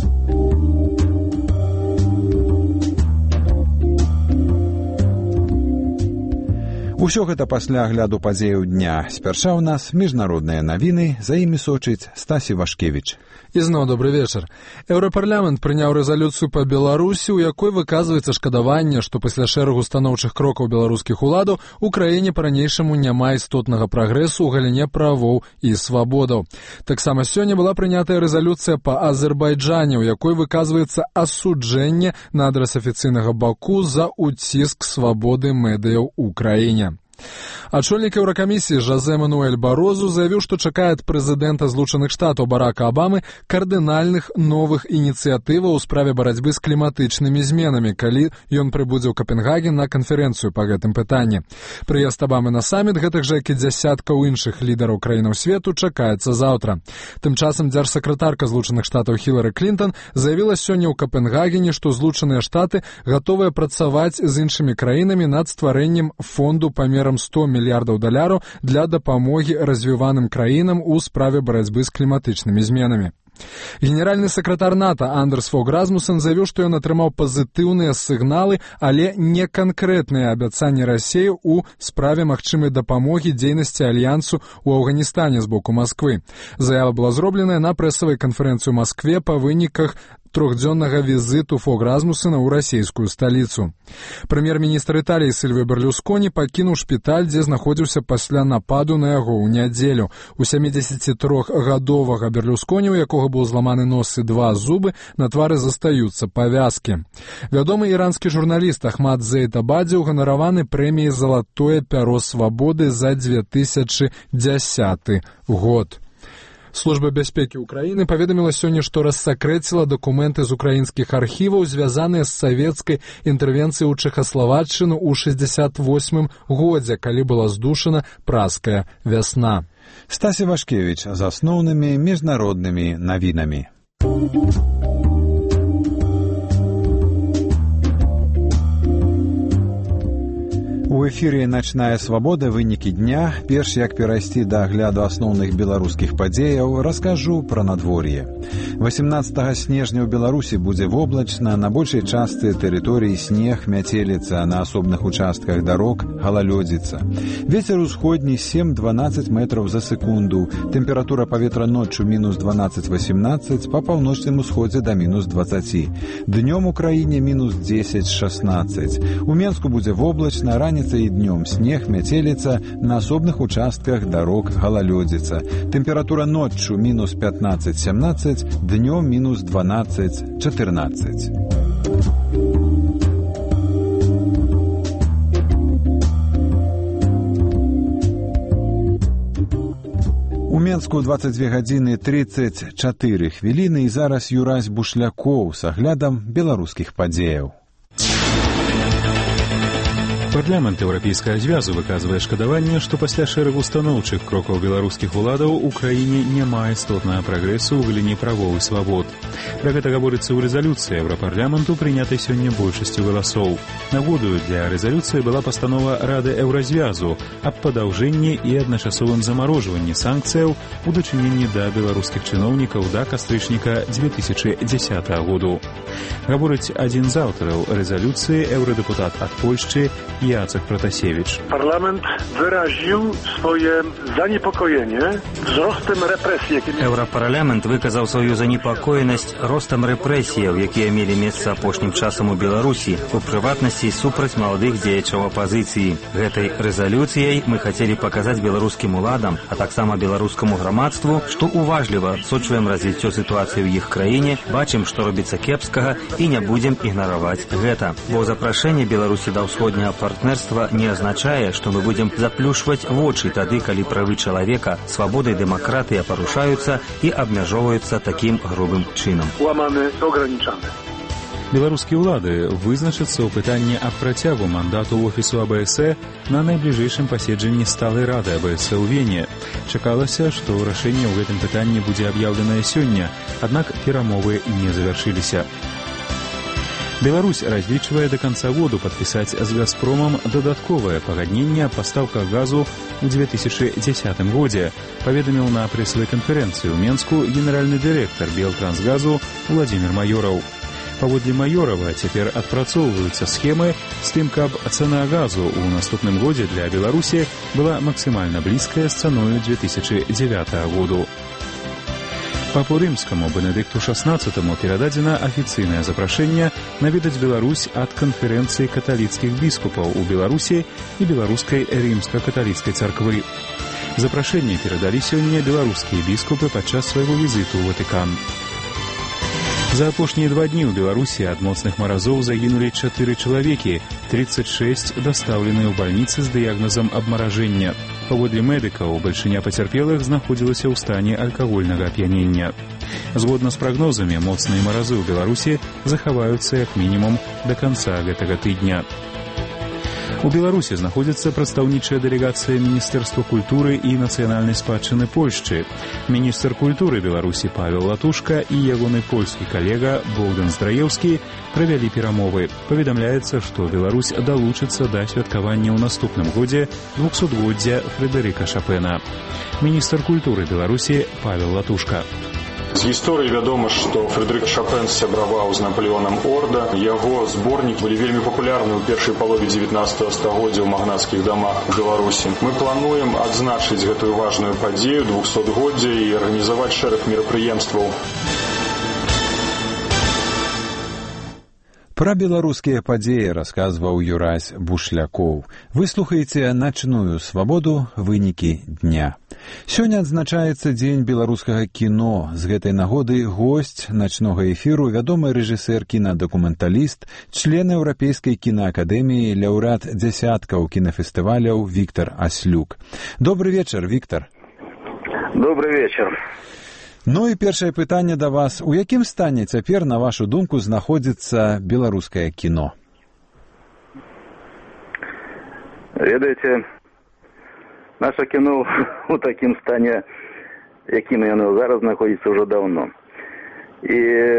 Усё гэта пасля агляду падзеяў дня. Спярша ў нас міжнародныя навіны, за імі сочыць Стасі Вашкевіч. І зноў добры вечар. Еўрапарламент прыняў рэзалюцыю па Беларусі, у якой выказваецца шкадаванне, што пасля шэрагу станоўчых крокаў беларускіх уладаў у краіне па-ранейшаму няма істотнага прагрэсу ў галіне правоў і свабодаў. Таксама сёння была прынятая рэзалюцыя па Азербайджане, у якой выказваецца асуджэнне на адрас афіцыйнага Баку за ўціск свабоды медыяў у краіне. Ачольнік Еўракамісіі Жозе Мануэль Барозу заявіў, што чакае ад прэзідэнта Злучаных Штатаў Барака Абамы кардынальных новых ініцыятываў у справе барацьбы з кліматычнымі зменамі, калі ён прыбудзе ў Капенгаген на канферэнцыю па гэтым пытанні. Прыезд Абамы на саміт, гэтак жа як і дзясяткаў іншых лідараў краінаў свету, чакаецца заўтра. Тым часам дзяржсакратарка Злучаных Штатаў Хілары Клінтон заявіла сёння ў Капенгагене, што Злучаныя Штаты гатовыя працаваць з іншымі краінамі над стварэннем фонду памерам $100 мільярдаў для дапамогі развіваным краінам у справе барацьбы з кліматычнымі зменамі. Генеральны сакратар НАТО Андерс Фог Расмуссен заявіў, што ён атрымаў пазітыўныя сігналы, але не канкрэтныя абяцанні Расіі ў справе магчымай дапамогі дзейнасці альянсу ў Афганістане з боку Масквы. Заява была зробленая на прэсавай канферэнцыі ў Маскве па выніках трехдзённага візіту Фог Расмуссена ў расійскую сталіцу. Прэм'ер-міністр Італіі Сільвіо Берлюсконі пакінуў шпіталь, дзе знаходзіўся пасля нападу на яго ў нядзелю. У 73-гадовага Берлюсконі, у якога быў зламаны нос і 2 зубы, на твары застаюцца павязкі. Вядомы іранскі журналіст Ахмад Зейд Абаді ўганараваны прэміяй «Залатое пяро свабоды» за 2010 год. Служба бяспекі ўкраіны паведаміла сёння, што рассакрэціла дакументы з украінскіх архіваў, звязаныя з савецкай інтэрвенцыяй ў Чэхаславаччыну ў 68-м годзе, калі была здушана праская вясна. Стасі Вашкевіч з асноўнымі міжнароднымі навінамі. У эфіры «Ночная свобода», вынікі дня. Перш як перайсці да агляду асноўных беларускіх падзеяў, раскажу пра надвор'е. 18 снежня ў Беларусі будзе воблачна, на большай частцы тэрыторыі снег, мяцеліца, на асобных участках дарог галалёдзіца. Вецер усходні 7-12 метраў за секунду, тэмпература паветра ноччу мінус 12-18, па паўночным усходзе да мінус 20. Днём у краіне мінус 10-16. У Менску будзе воблачна, раніцай і днём снег, мяцеліца, на асобных участках дарог галалёдзіца. Тэмпература ноччу мінус 15-17, днём мінус 12-14. У Менску 22 гадзіны 34 хвіліны і зараз Юрась Бушлякоў з аглядам беларускіх падзеяў. Парламент Еўрапейскага звязу выказвае шкадаванне, што пасля шэрагу станоўчых крокаў беларускіх уладаў у краіне няма істотнага прагрэсу ў галіне правоў і свабод. Пра гэта гаворыцца ў рэзалюцыі Еўрапарламенту, прынятай сёння большасцю галасоў. Нагодаю для рэзалюцыі была пастанова Рады Еўразвязу аб падаўжэнні і адначасовым замарожванні санкцыяў у дачыненні да беларускіх чыноўнікаў да кастрычніка 2010 году. Гаворыць адзін з аўтараў рэзалюцыі, еўрадэпутат ад Польшчы Jacek Protasewicz. Parlament wyraził swoje zaniepokojenie wzrostem represji, jakie... Еўрапарламент выказаў сваю занепакоенасць ростам рэпрэсіяў, якія мелі месца апошнім часам у Беларусі, у прыватнасці супраць маладых дзеячаў апазіцыі. Гэтай рэзалюцыяй мы хацелі паказаць беларускім уладам, а таксама беларускаму грамадству, што уважліва адсочваем развіццё сітуацыі ў іх краіне, бачым, што робіцца кепскага і не будзем ігнараваць гэта. Бо запрашэнне Беларусі да ўсходняга партнерства не азначае, што мы будзем заплюшваць вочы тады, калі правы чалавека, свабода і дэмакратыя парушаюцца і абмяжоўваюцца такім грубым чынам. Łamane, ograniczane. Беларускія ўлады вызначацца ў пытанні аб працягу мандату офісу АБС на найбліжэйшым паседжанні сталай рады АБС ў Вене. Чакалася, што рашэнне ў гэтым пытанні будзе аб'яўленае сёння, аднак перамовы не завяршыліся. Беларусь разлічвае до конца году падпісаць з «Газпромам» дадатковае пагадненне аб пастаўках газу ў 2010 годзе, паведаміў на прэсавай канферэнцыі ў Менску генеральны дырэктар Белтрансгазу Владзімір Маёраў. Паводле Маёрава цяпер адпрацоўваюцца схемы з тым, каб цана газу ў наступным годзе для Беларусі была максімальна блізкая з цаною 2009 году. Папу Рымскаму Бенедыкту XVI перададзена афіцыйнае запрашэнне наведаць Беларусь ад канферэнцыі каталіцкіх біскупаў у Беларусі і беларускай рымска-каталіцкай царквы. Запрашэнне перадалі сёння беларускія біскупы падчас свайго візіту ў Ватыкан. За апошнія 2 дні ў Беларусі ад моцных маразоў загінулі 4 чалавекі, 36 дастаўленыя ў бальніцы з дыягназам абмаражэння. Паводле медыкаў, бальшыня пацярпелых знаходзілася ў стане алкагольнага ап'янення. Згодна з прагнозамі, моцныя маразы ў Беларусі захаваюцца як мінімум да канца гэтага тыдня. У Беларусі знаходзіцца прадстаўнічая дэлегацыя Міністэрства культуры і нацыянальнай спадчыны Польшчы. Міністр культуры Беларусі Павел Латушка і ягоны польскі калега Богдан Здраеўскі правялі перамовы. Паведамляецца, што Беларусь далучыцца да святкавання ў наступным годзе 200-годдзя Фрэдэрыка Шапена. Міністр культуры Беларусі Павел Латушка. З гісторыі вядома, што Фрэдэрык Шапен сябраваў з Напалеонам Орда. Яго зборнікі былі вельмі папулярны ў першай палове 19 стагоддзя ў магнацкіх дамах у Беларусі. Мы плануем адзначыць гэтую важную падзею 200-годдзя і арганізаваць шэраг мерапрыемстваў. Пра беларускія падзеі расказваў Юрась Бушлякоў. Вы слухаеце «Начную свабоду. Вынікі дня». Сёння адзначаецца дзень беларускага кіно. З гэтай нагоды госць начнога эфіру вядомы рэжысэр кінадакументаліст, член Еўрапейскай кінаакадэміі, лаўрэат дзясяткаў кінафестываляў Віктар Аслюк. Добры вечар, Віктар. Добры вечар. Ну і першае пытанне да вас. У якім стане цяпер, на вашу думку, знаходзіцца беларускае кіно? Ведаеце, наше кіно у такім стане, якім яно зараз знаходзіцца ўжо даўно. І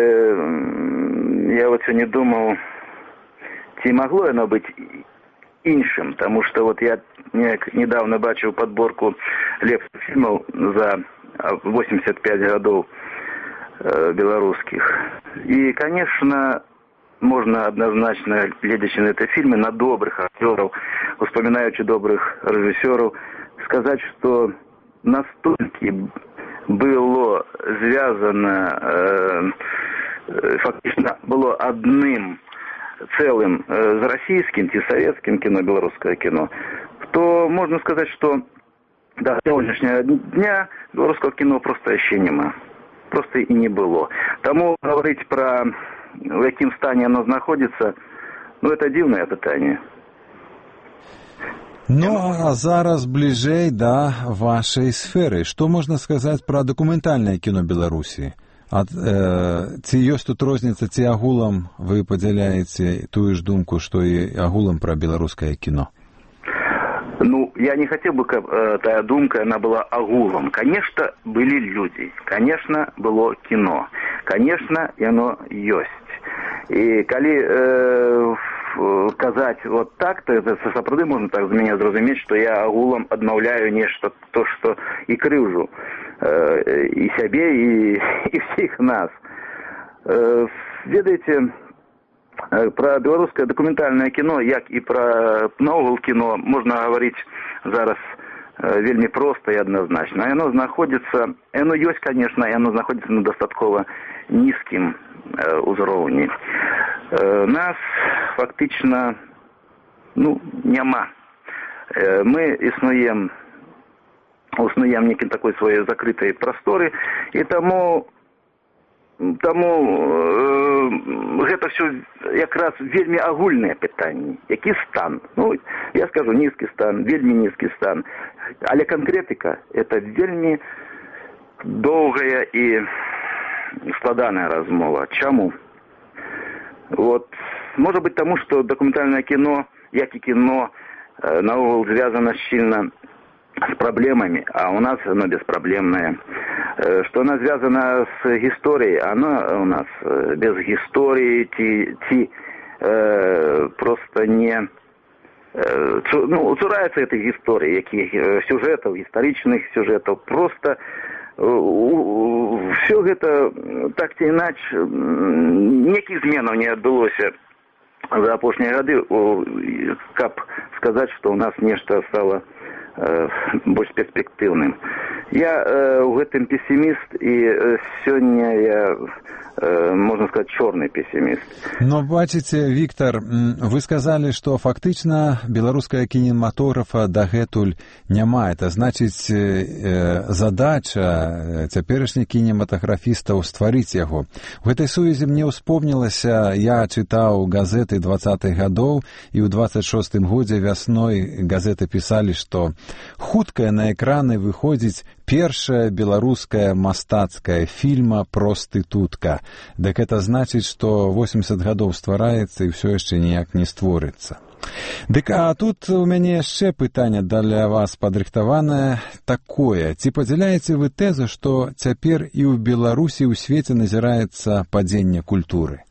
я вот сёння думаў, ці магло яно быць іншым, таму што вот я недавно бачыў падборку лепшых фільмаў за 85 годов белорусских. И, конечно, можно однозначно, глядячи на эти фильмы, на добрых актеров, вспоминаючи добрых режиссеров, сказать, что настолько было связано, фактично было одним целым с российским и советским кино, белорусское кино, то можно сказать, что до сегодняшнего дня белорусского кино просто еще нема. Просто и не было. Тому говорить про в якім стане оно знаходится, ну это дивное пытание. Ну, а зараз бліжэй да вашай сферы. Што можна сказаць пра дакументальнае кіно Беларусі? Ці ёсць тут розніца, ці агулам вы падзяляеце тую ж думку, што і агулам пра беларускае кіно? Ну, я не хотел бы, чтобы та думка, она была огулом. Конечно, были люди, конечно, было кино, конечно, оно есть. И коли казать вот так, то это сапраўды можно так за меня зразумець, что я агулом адмаўляю нешта, то, что и крыўжу и себе, и всех нас. Ведаеце, Про беларускае дакументальнае кіно, як і пра наогул кіно, можна гаварыць зараз вельмі проста і адназначна. Яно знаходзіцца, яно ёсць, конечно, яно знаходзіцца на дастаткова нізкім узроўні. Нас фактычна няма. Мы існуем некім такой сваёй закрытай прасторы, і таму гэта все якраз вельмі агульныя пытанні. Які стан? Я скажу, нізкі стан, вельмі нізкі стан. Але канкрэтыка – это вельмі доўгая і складаная размова. Чаму? Можа быць таму, што дакументальнае кіно, як і кіно, наогул звязана щільна с проблемами, а у нас оно беспроблемное. Что оно связано с историей, оно у нас без истории, просто не цурается этой истории, яких сюжетов, историчных сюжетов, просто все это так ці інакш неких зменаў не адбылося за апошнія гады, каб сказаць, што у нас нешта стало больш перспектыўным. Я ў гэтым пессіміст, і сёння я, можна сказаць, чорны пессіміст. Но бачыце, Віктор, вы сказалі, што фактычна беларуская кінематографа дагэтуль няма. Это значыць, задача цяперашніх кінематаграфістаў стварыць яго. У гэтай сувязі мне ўспомнілася, я чытаў газеты 20-х гадоў, і ў 26-м годзе вясной газеты пісалі, што хутка на экраны выходзіць першая беларуская мастацкая фільма «Простытутка». Дык это значыць, што 80 гадоў ствараецца і ўсё яшчэ ніяк не створыцца. Дык, а тут у мяне яшчэ пытанне для вас падрыхтаванае такое. Ці падзяляеце вы тэзу, што цяпер і ў Беларусі ў свеце назіраецца падзенне культуры?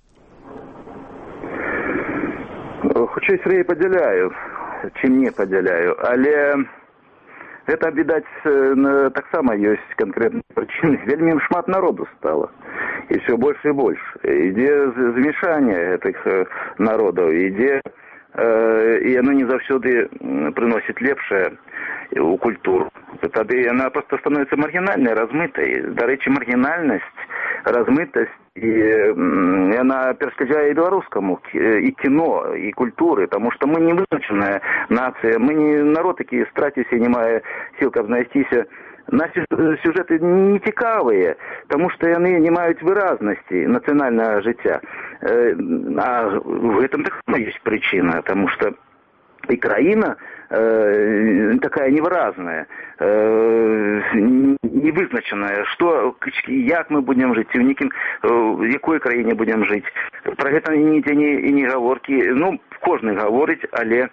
Хутчэй скорей падзяляю, чым не падзяляю, але гэта, відаць, таксама ёсць канкрэтныя прычыны. Вельмі шмат народу стала. І все больш і больш. Ідзе змешанне гэтых народаў, ідзе, і яно не заўсёды прыносіць лепшае у культуру. Тады яна проста становіцца маргінальнай, размытай. Дарэчы, маргінальнасць, размытасць, і яна перашкаджае і беларускаму, і кіно, і культуры, таму што мы не вызначаная нацыя, мы не народ, які страціўся і не мае сіл, каб знайсціся. Наші сюжеты не цікавыя, таму што яны не маюць выразнасці нацыянальнага жыцця. А в гэтым таксама ёсць прычына, таму што і краіна такая невыразная, невызначаная, што, як мы будзем жыць, у якой краіне будзем жыць. Пра гэта нідзе і не гаворкі, кожны гаворыць, але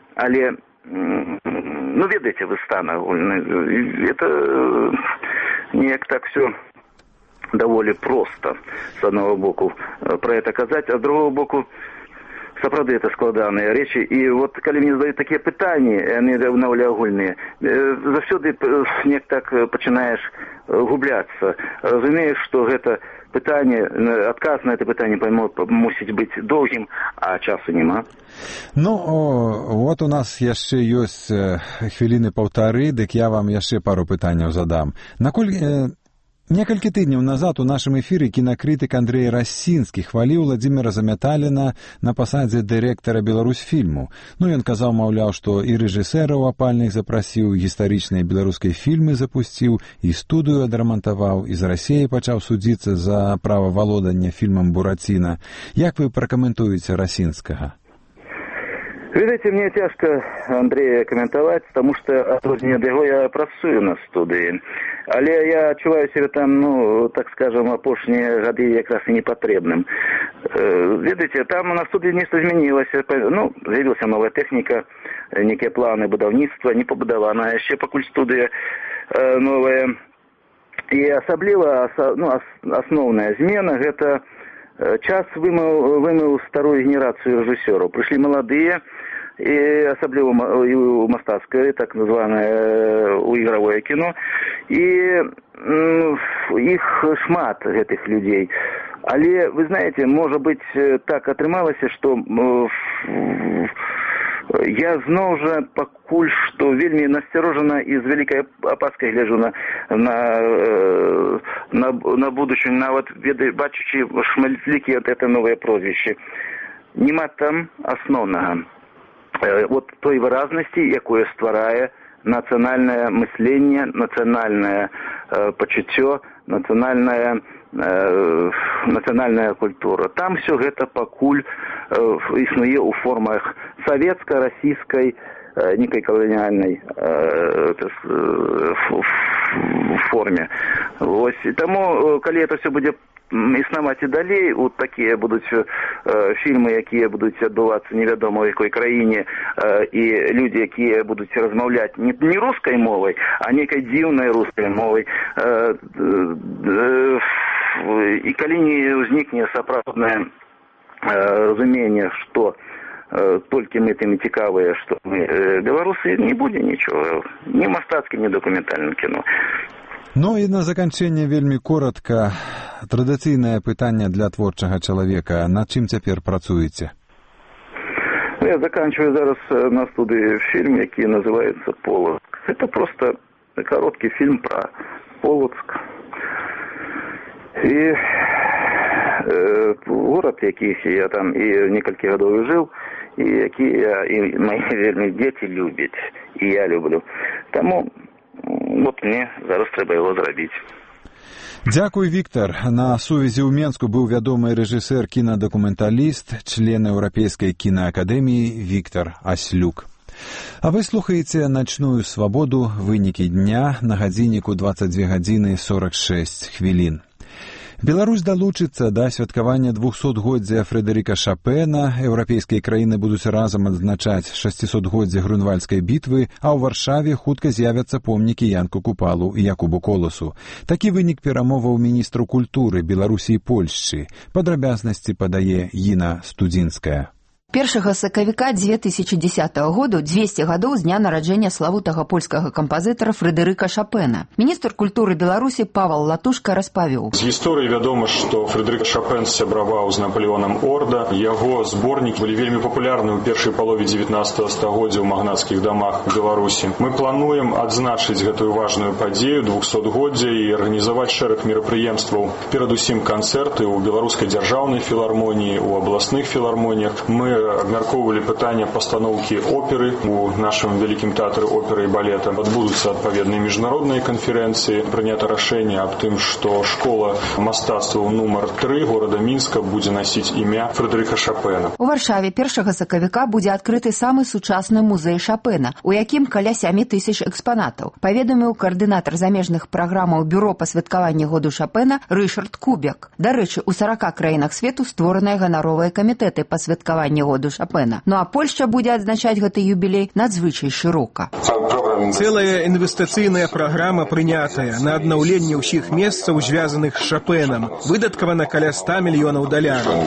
ведаеце вы стан агульны. Это неяк так все даволі проста, з аднаго боку, пра гэта казаць, а з другого боку, сапраўды это складаныя рэчы. І калі мне задаюць такія пытанні, яны наўля агульныя, заўсёды неяк так пачынаеш губляцца. Разумееш, што гэта пытанне, адказ на это пытанне мусіць быць доўгім, а часу няма. У нас яшчэ ёсць хвіліны паўтары, дык я вам яшчэ пару пытанняў задам. Некалькі тыдняў назад у нашым эфіры кінакрытык Андрэй Рассінскі хваліў Владзіміра Замяталіна на пасадзе дырэктара Беларусьфільму. Ён казаў, маўляў, што і рэжысэраў апальных запрасіў, гістарычныя беларускія фільмы запусціў, і студыю адрамантаваў, і з Расіяй пачаў судзіцца за права валодання фільмам «Бураціна». Як вы пракаментуеце Рассінскага? Ведаеце, мне цяжка Андрэя каментаваць, таму што адрозненне ад яго я працую на студыі. Але я адчуваю сябе там, так скажам, апошнія гады якраз і непатрэбным. Ведаеце, там на студыі нешта змянілася, з'явілася новая тэхніка, некія планы будаўніцтва, не пабудавана, яшчэ пакуль студыя новая. І асабліва, асноўная змена, гэта час вымыў старую генерацыю рэжысёраў. Прыйшлі маладыя, і асабліва і ў мастацкае, так названае, у ігравое кіно. І іх шмат, гэтых людзей. Але, вы знаете, может быть, так атрымалася, что я зноў жа пакуль што вельмі насцярожана і з вялікай апаскай гляджу на будучыню, нават бачучы шматлікія гэта новыя прозвішчы. Нема там асноўнага вот той выразнасці, якое стварае нацыянальнае мысленне, нацыянальнае пачуццё, нацыянальная культура. Там все гэта пакуль існуе ў формах савецкай, расійскай, некай каланіяльнай форме. Вось. І таму, калі это все будзе існаваць і далей, вот такія будуць фільмы, якія будуць адбывацца невядома ў якой краіне, і людзі, якія будуць размаўляць не рускай мовай, а некай дзіўнай рускай мовай, і калі не ўзнікне сапраўднае разуменне, што толькі мы тым цікавыя, што мы беларусы, не будзе нічога, ні мастацкі, ні дакументальным кіно. Ну і на заканчэнне вельмі коротка традыцыйнае пытанне для творчага чалавека. Над чым цяпер працуеце? Я заканчиваю зараз на студыі фільм, які называется «Полоцк». Это просто короткий фильм про Полоцк. И город, які я там і некалькі гадоў жыў, і які і мои вельмі дзеці любяць, і я люблю. Таму вот мне зараз трэба яго зрабіць. Дзякуй, Віктор. На сувязі ў Менску быў вядомы рэжысэр, кінадакументаліст, член Еўрапейскай кінаакадэміі Віктор Аслюк. А вы слухаеце «Начную свабоду», вынікі дня на гадзінніку 22:46. Беларусь далучыцца да святкавання 200-годдзя Фрэдэрыка Шапена. Еўрапейскія краіны будуць разам адзначаць 600-годдзе Грунвальдскай бітвы, а ў Варшаве хутка з'явяцца помнікі Янку Купалу і Якубу Коласу. Такі вынік перамоваў міністру культуры Беларусі і Польшчы. Падрабязнасці падае Іна Студзінская. 1 сакавіка 2010 году 200 гадоў з дня нараджэння славутага польскага кампазітара Фрэдэрыка Шапена. Міністр культуры Беларусі Павел Латушка распавёў. З гісторыі вядома, што Фрэдэрык Шапен сябраваў з Наполеоном Орда. Яго зборнікі былі вельмі папулярны ў першай палове 19 стагоддзя ў магнацкіх дамах Беларусі. Мы плануем адзначыць гэтую важную падзею 200-годдзя і арганізаваць шэраг мерапрыемстваў. Перадусім канцэрты ў беларускай дзяржаўнай філармоніі, у абласных філармоніях. Мы абмяркоўвалі пытанне пастаноўкі оперы у нашым вялікім тэатры оперы і балета. Адбудуцца адпаведныя міжнародныя канферэнцыі. Прынята рашэнне аб тым, што школа мастацтваў нумар 3 горада Мінска будзе насіць імя Фрэдэрыка Шапена. У Варшаве 1 сакавіка будзе адкрыты самы сучасны музей Шапена, у якім каля 7000 экспанатаў. Паведаміў каардынатар замежных праграмаў бюро па святкаванні году Шапена Рышард Кубяк. Дарэчы, у 40 краінах свету створаныя ганаровыя камітэты па святкаванні году Шапена. Ну а Польшча будзе адзначаць гэты юбілей надзвычай шырока. Цэлая інвестыцыйная праграма прынятая на аднаўленне ўсіх месцаў, звязаных з Шапенам. Выдаткавана каля 100 мільёнаў даляраў.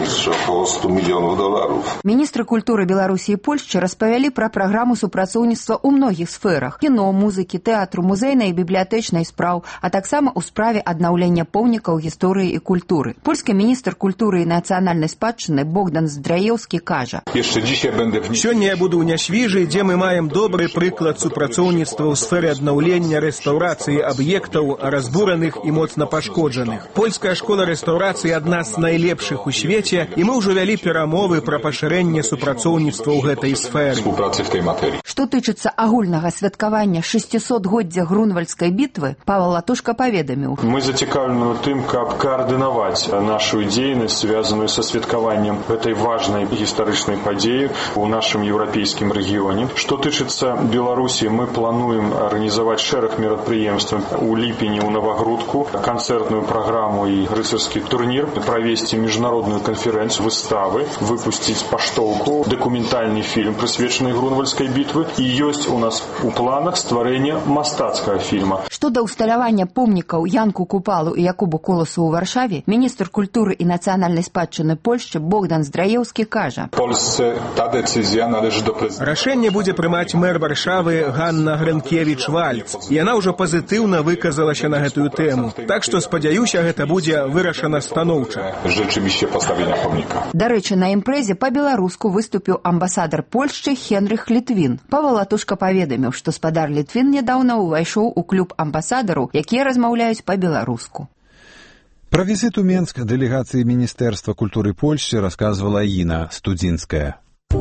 Міністры культуры Беларусі і Польшчы распавялі пра праграму супрацоўніцтва ў многіх сферах: кіно, музыкі, тэатру, музейнай і бібліятэчнай спраў, а таксама ў справе аднаўлення помнікаў гісторыі і культуры. Польскі міністр культуры і нацыянальнай спадчыны Богдан Здраеўскі кажа: «Сёння я буду ў Няшвіжы, дзе мы маем добры прыклад супрацоўніцтва ў сферы аднаўлення рэстаўрацыі аб'ектаў, разбураных і моцна пашкоджаных. Польская школа рэстаўрацыі адна з найлепшых у свеце, і мы ўжо вялі перамовы пра пашырэнне супрацоўніцтва ў гэтай сферы». Што тычыцца агульнага святкавання 600-годдзя Грунвальдскай бітвы, Павел Латушка паведаміў: «Мы зацікаўлены ў тым, каб каардынаваць нашу дзейнасць, звязаную са святкаваннем гэтай важнай гістарычнай падзеі ў нашым еўрапейскім рэгіёне. Што тычыцца Беларусі, мы плануем арганізаваць шэраг мерапрыемстваў у ліпені ў Навагрудку, канцэртную праграму і рыцарскі турнір, правесці міжнародную канферэнцыю, выставы, выпусціць паштоўку, дакументальны фільм, прысвечаны Грунвальдскай бітвы, і ёсць у нас у планах стварэнне мастацкага фільма. Што да ўсталявання помнікаў Янку Купалу і Якубу Коласу ў Варшаве, міністр культуры і нацыянальнай спадчыны Польшчы Богдан Здраеўскі кажа: Рашэнне будзе прымаць мэр Варшавы Ганна Анна Грынкевіч-Вальц. Яна ўжо пазітыўна выказалася на гэтую тэму. Так што, спадзяюся, гэта будзе вырашана станоўча. Rzeczywiście postawienia pomnika. Дарэчы, на імпрэзе па-беларуску выступіў амбасадар Польшчы Хенрых Літвін. Павел Латушка паведаміў, што спадар Літвін нядаўна ўвайшоў у клуб амбасадараў, якія размаўляюць па-беларуску. Пра візіт у Менск дэлегацыі Міністэрства культуры Польшчы расказвала Іна Студзінская.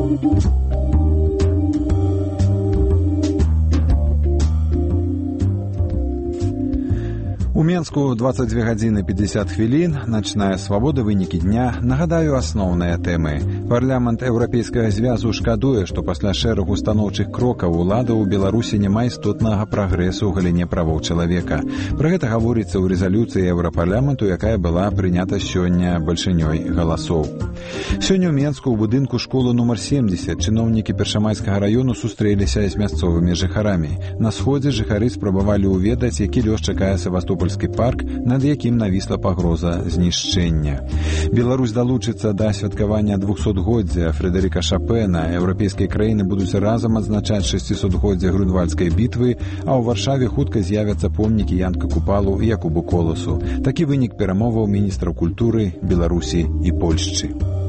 У Менску 22 гадзіны 50 хвілін, начная свабода, вынікі дня. Нагадаю, асноўныя тэмы. Парламент Еўрапейскага звязу шкадуе, што пасля шэрагу станоўчых крокаў улада ў Беларусі няма істотнага прагрэсу ў галіне правоў чалавека. Пра гэта гаворыцца ў рэзалюцыі Еўрапарламенту, якая была прынята сёння бальшынёй галасоў. Сёння ў Менску ў будынку школы нумар 70 чыноўнікі Першамайскага раёну сустрэліся з мясцовымі жыхарамі. На сходзе жыхары спрабавалі ўведаць, які лёс чакае Севастопольскі парк, над якім навісла пагроза знішчэння. Беларусь далучыцца да святкавання 200-годдзя Фрэдэрыка Шапена. Еўрапейскія краіны будуць разам адзначаць 600-годдзя Грунвальдскай бітвы, а ў Варшаве хутка з'явяцца помнікі Янка Купалу і Якубу Коласу. Такі вынік перамоваў міністраў культуры Беларусі і Польшчы.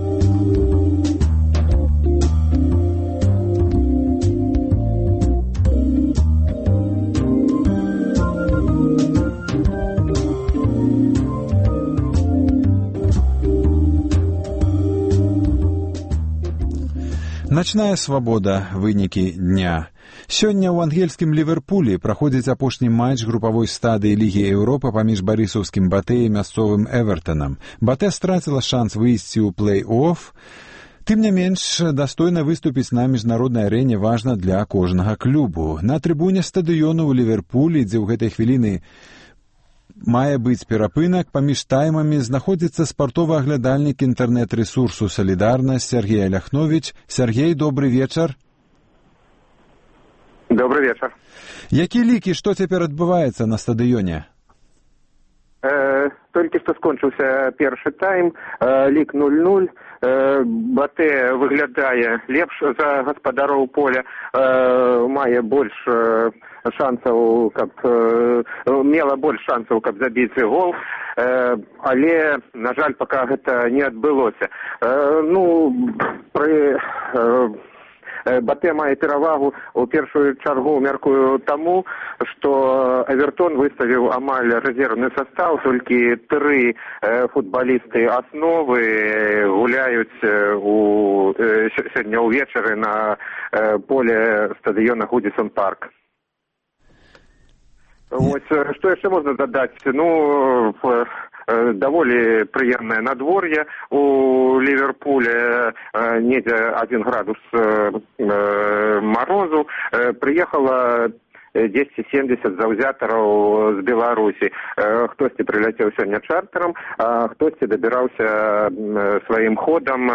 Начная свабода, вынікі дня. Сёння ў ангельскім Ліверпулі праходзіць апошні матч групавой стадыі Лігі Еўропы паміж барысаўскім Батэ і мясцовым Эвертанам. Батэ страціла шанс выйсці ў плэй-офф. Тым не менш, дастойна выступіць на міжнароднай арэне важна для кожнага клубу. На трыбуне стадыёну ў Ліверпулі, дзе ў гэтай хвіліны мае быць перапынак, паміж таймамі знаходзіцца спартовы аглядальнік інтэрнэт-рэсурсу «Салідарнасць» Сергей Ляхновіч. Сергей, добрый вечар. Добрый вечар. Які лікі, што цяпер адбываецца на стадыёне? Толькі што скончыўся першы тайм, лік 0-0. Батэ выглядае лепш за гаспадароў поля, мае больш шансаў, мела больш шансаў, каб забіць гол, але, на жаль, пака гэта не адбылося. Батэ мае перавагу ў першую чаргу, мяркую таму, што Эвертон выставіў амаль рэзервны састаў, толькі 3 футбалісты асновы гуляюць сёння ўвечары на поле стадыёна Гудзісон парк. Вось, што яшчэ можна дадаць? Даволі прыемнае надвор'е у Ліверпуле, недзе 1 градус марозу. Прыехала 270 заўзятараў з Беларусі. Хтосьці прыляцеў сёння чартарам, а хтосьці дабіраўся сваім ходам,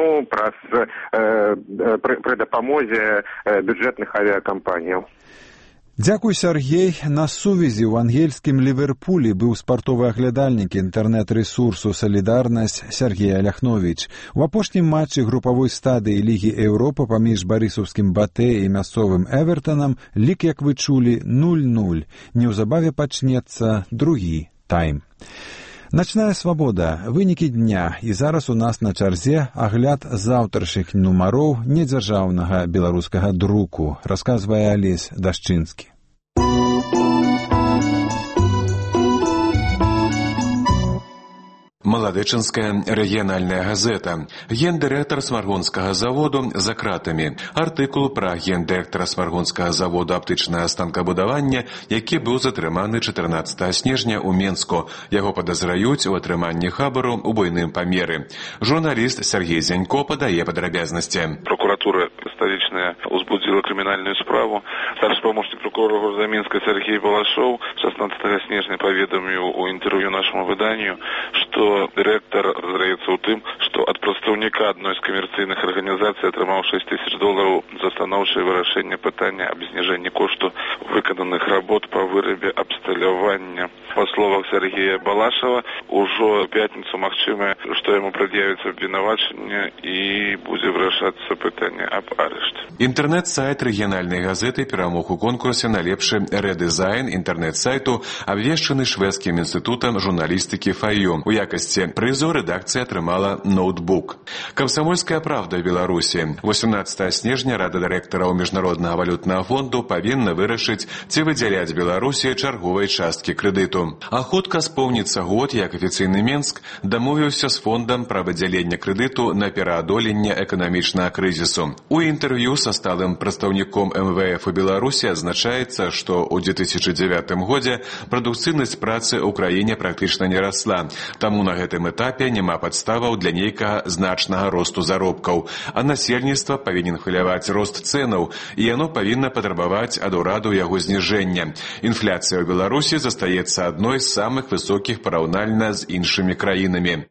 пры дапамозе бюджэтных авіякампаніяў. Дзякуй, Сергей. На сувязі ў ангельскім Ліверпулі быў спартовы аглядальнік інтэрнэт-рэсурсу «Салідарнасць» Сергей Ляхновіч. У апошнім матчы групавой стадыі Лігі Еўропы паміж барысаўскім Батэ і мясцовым Эвертанам лік, як вы чулі, 0-0. Неўзабаве пачнецца другі тайм. Начная свабода, вынікі дня. І зараз у нас на чарзе агляд заўтрашніх нумароў недзяржаўнага беларускага друку, расказвае Алесь Дашчынскі. Маладычынская рэгіянальная газета. Гендырэктар смаргонскага заводу за кратамі. Артыкул пра гендырэктара смаргонскага заводу аптычнае станкабудавання, які быў затрыманы 14 снежня ў Менску. Яго падазраюць у атрыманні хабару ў буйным памеры. Журналіст Сергей Зянько падае падрабязнасці. Прокуратура столичная узбудила криминальную справу. Старший помощник прокурора города Минска Сергей Балашов 16 снежня поведомил у интервью нашему выданию, что што дырэктар разраецца ў тым, што ад прадстаўніка адной з камерцыйных арганізацый атрымаў $6000 за станоўчае вырашэнне пытання аб зніжэнні кошту выкананых работ па вырабе абсталявання. Па словах Сергея Балашава, ужо ў пятніцу магчыма, што яму прад'явіцца абвінавачанне і будзе вырашацца пытанне аб арышце. Інтэрнэт-сайт рэгіянальнай газеты перамог у конкурсе на лепшы рэдызайн інтэрнэт-сайту, абвешчаны шведскім інстытутам журналістыкі ФАЮ. У якасці прызу рэдакцыя атрымала ноутбук. Камсамольская правда Беларусі. 18 снежня Рада дырэктараў Міжнароднага валютнага фонду павінна вырашыць, ці выдзяляць Беларусі чарговай часткі крэдыту. А хутка споўніцца год, як афіцыйны Менск дамовіўся з фондам пра выдзяленне крэдыту на пераадоленне эканамічнага крызісу. У інтэрв'ю са сталым прадстаўніком МВФ у Беларусі адзначаецца, што ў 2009 годзе прадукцыйнасць працы ў краіне практычна не расла. Таму на гэтым этапе няма падставаў для нейкага значнага росту заробкаў. А насельніцтва павінен хваляваць рост цэнаў, і яно павінна патрабаваць ад ураду яго зніжэння. Інфляцыя ў Беларусі застаецца адной з самых высокіх параўнальна з іншымі краінамі.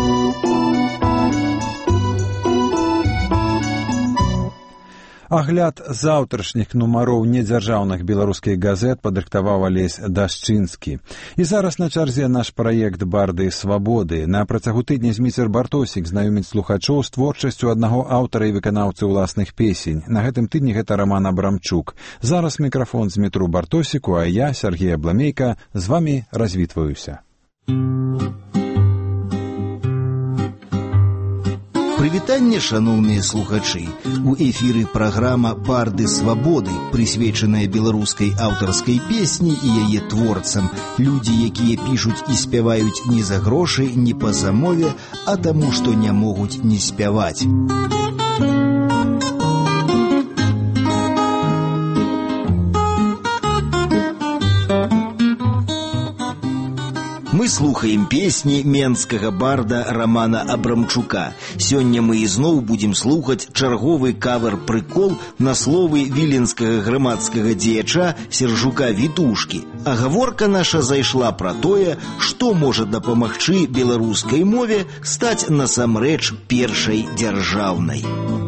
Агляд заўтрашніх нумароў недзяржаўных беларускіх газет падрыхтаваў Алесь Дашчынскі. І зараз на чарзе наш праект «Барды свабоды». На працягу тыдня Зміцер Бартосік знаёміць слухачоў з творчасцю аднаго аўтара і выканаўцы ўласных песень. На гэтым тыдні гэта Роман Абрамчук. Зараз мікрафон Змітру Бартосіку, а я, Сергей Абламейка, з вамі развітваюся. Прывітанне, шаноўныя слухачы. У эфіры праграма «Барды свабоды», прысвечаная беларускай аўтарскай песні і яе творцам. Людзі, якія пішуць і спяваюць не за грошы, не па замове, а таму, што не могуць не спяваць. Мы слухаем песні менскага барда Романа Абрамчука. Сёння мы ізноў будзем слухаць чарговы кавер-прыкол на словы віленскага грамадскага дзеяча Сержука Вітушкі. А гаворка наша зайшла пра тое, што можа дапамагчы беларускай мове стаць насамрэч першай дзяржаўнай.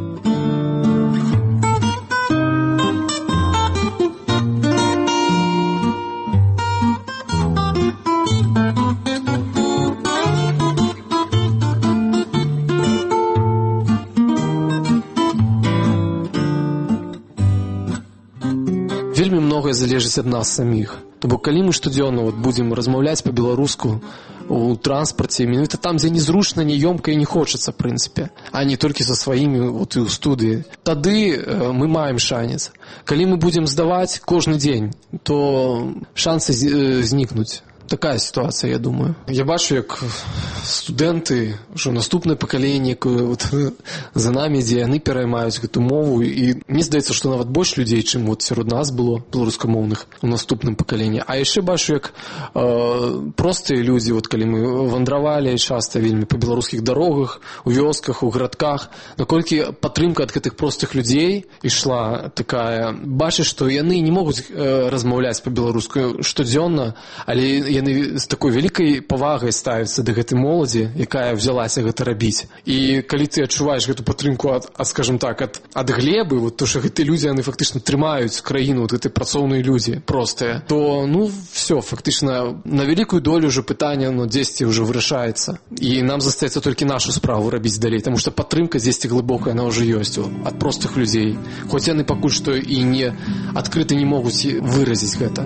Вельмі многае залежыць ад нас саміх. То бок, калі мы штодзённа будзем размаўляць па-беларуску у транспарце, менавіта там, дзе незручна, няёмка і не хочацца, в прынцыпе, а не толькі са сваімі і ў студыі, тады мы маем шанец. Калі мы будзем здаваць кожны дзень, то шансы знікнуць. Такая ситуация, я думаю. Я бачу, як студэнты, ўжо наступнае пакаленне, за намі, дзе яны пераймаюць гэту мову, і мне здаецца, што нават больш людзей, чым сярод нас было, беларускамоўных, у наступным пакаленні. А яшчэ бачу, як простыя людзі, калі мы вандравалі часта вельмі па беларускіх дарогах, у вёсках, у гарадках, наколькі падтрымка ад гэтых простых людзей ішла такая, бачыш, што яны не могуць размаўляць па-беларуску штодзённа, але яны з такой вялікай павагай ставяцца да гэтай моладзі, якая взялася гэта рабіць. І калі ты адчуваеш гэту падтрымку скажем так, ад глебы, то што гэтыя людзі, яны фактычна трымаюць краіну, гэтай працоўныя людзі простыя, то, все, фактычна на вялікую долю ўжо пытання, дзесьці ўжо вырашаецца. І нам застаецца толькі нашу справу рабіць далей, таму што падтрымка дзесьці глыбокая, яна ўжо ёсць ад простых людзей. Хоць яны пакуль што і не адкрыта не могуць выразіць гэта.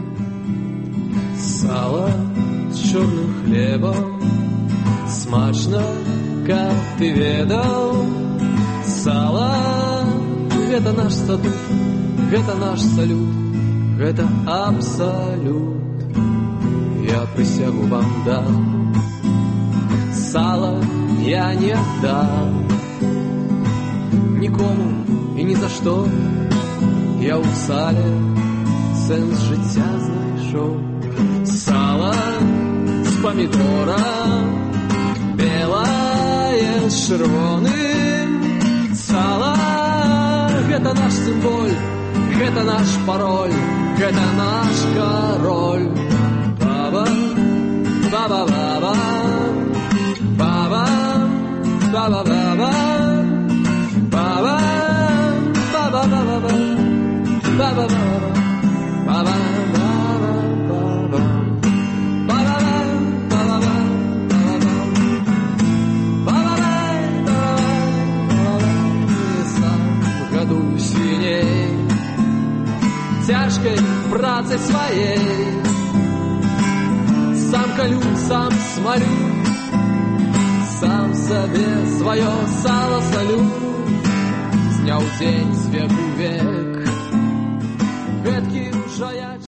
Сало с черным хлебом, смачно, как ты ведал. Сало — это наш статут, это наш салют, это абсолют. Я присягу вам дам, сало я не отдам никому и ни за что. Я у сале сенс життя знайшов. Сало с помидором, белое с червоным. Сало — это наш символь, это наш пароль, это наш король. Баба, баба, баба, Тяжкой працы своей сам колю, сам смолю, сам себе свое сало солю, с дня у день, с веку век. Гэткі ўжо я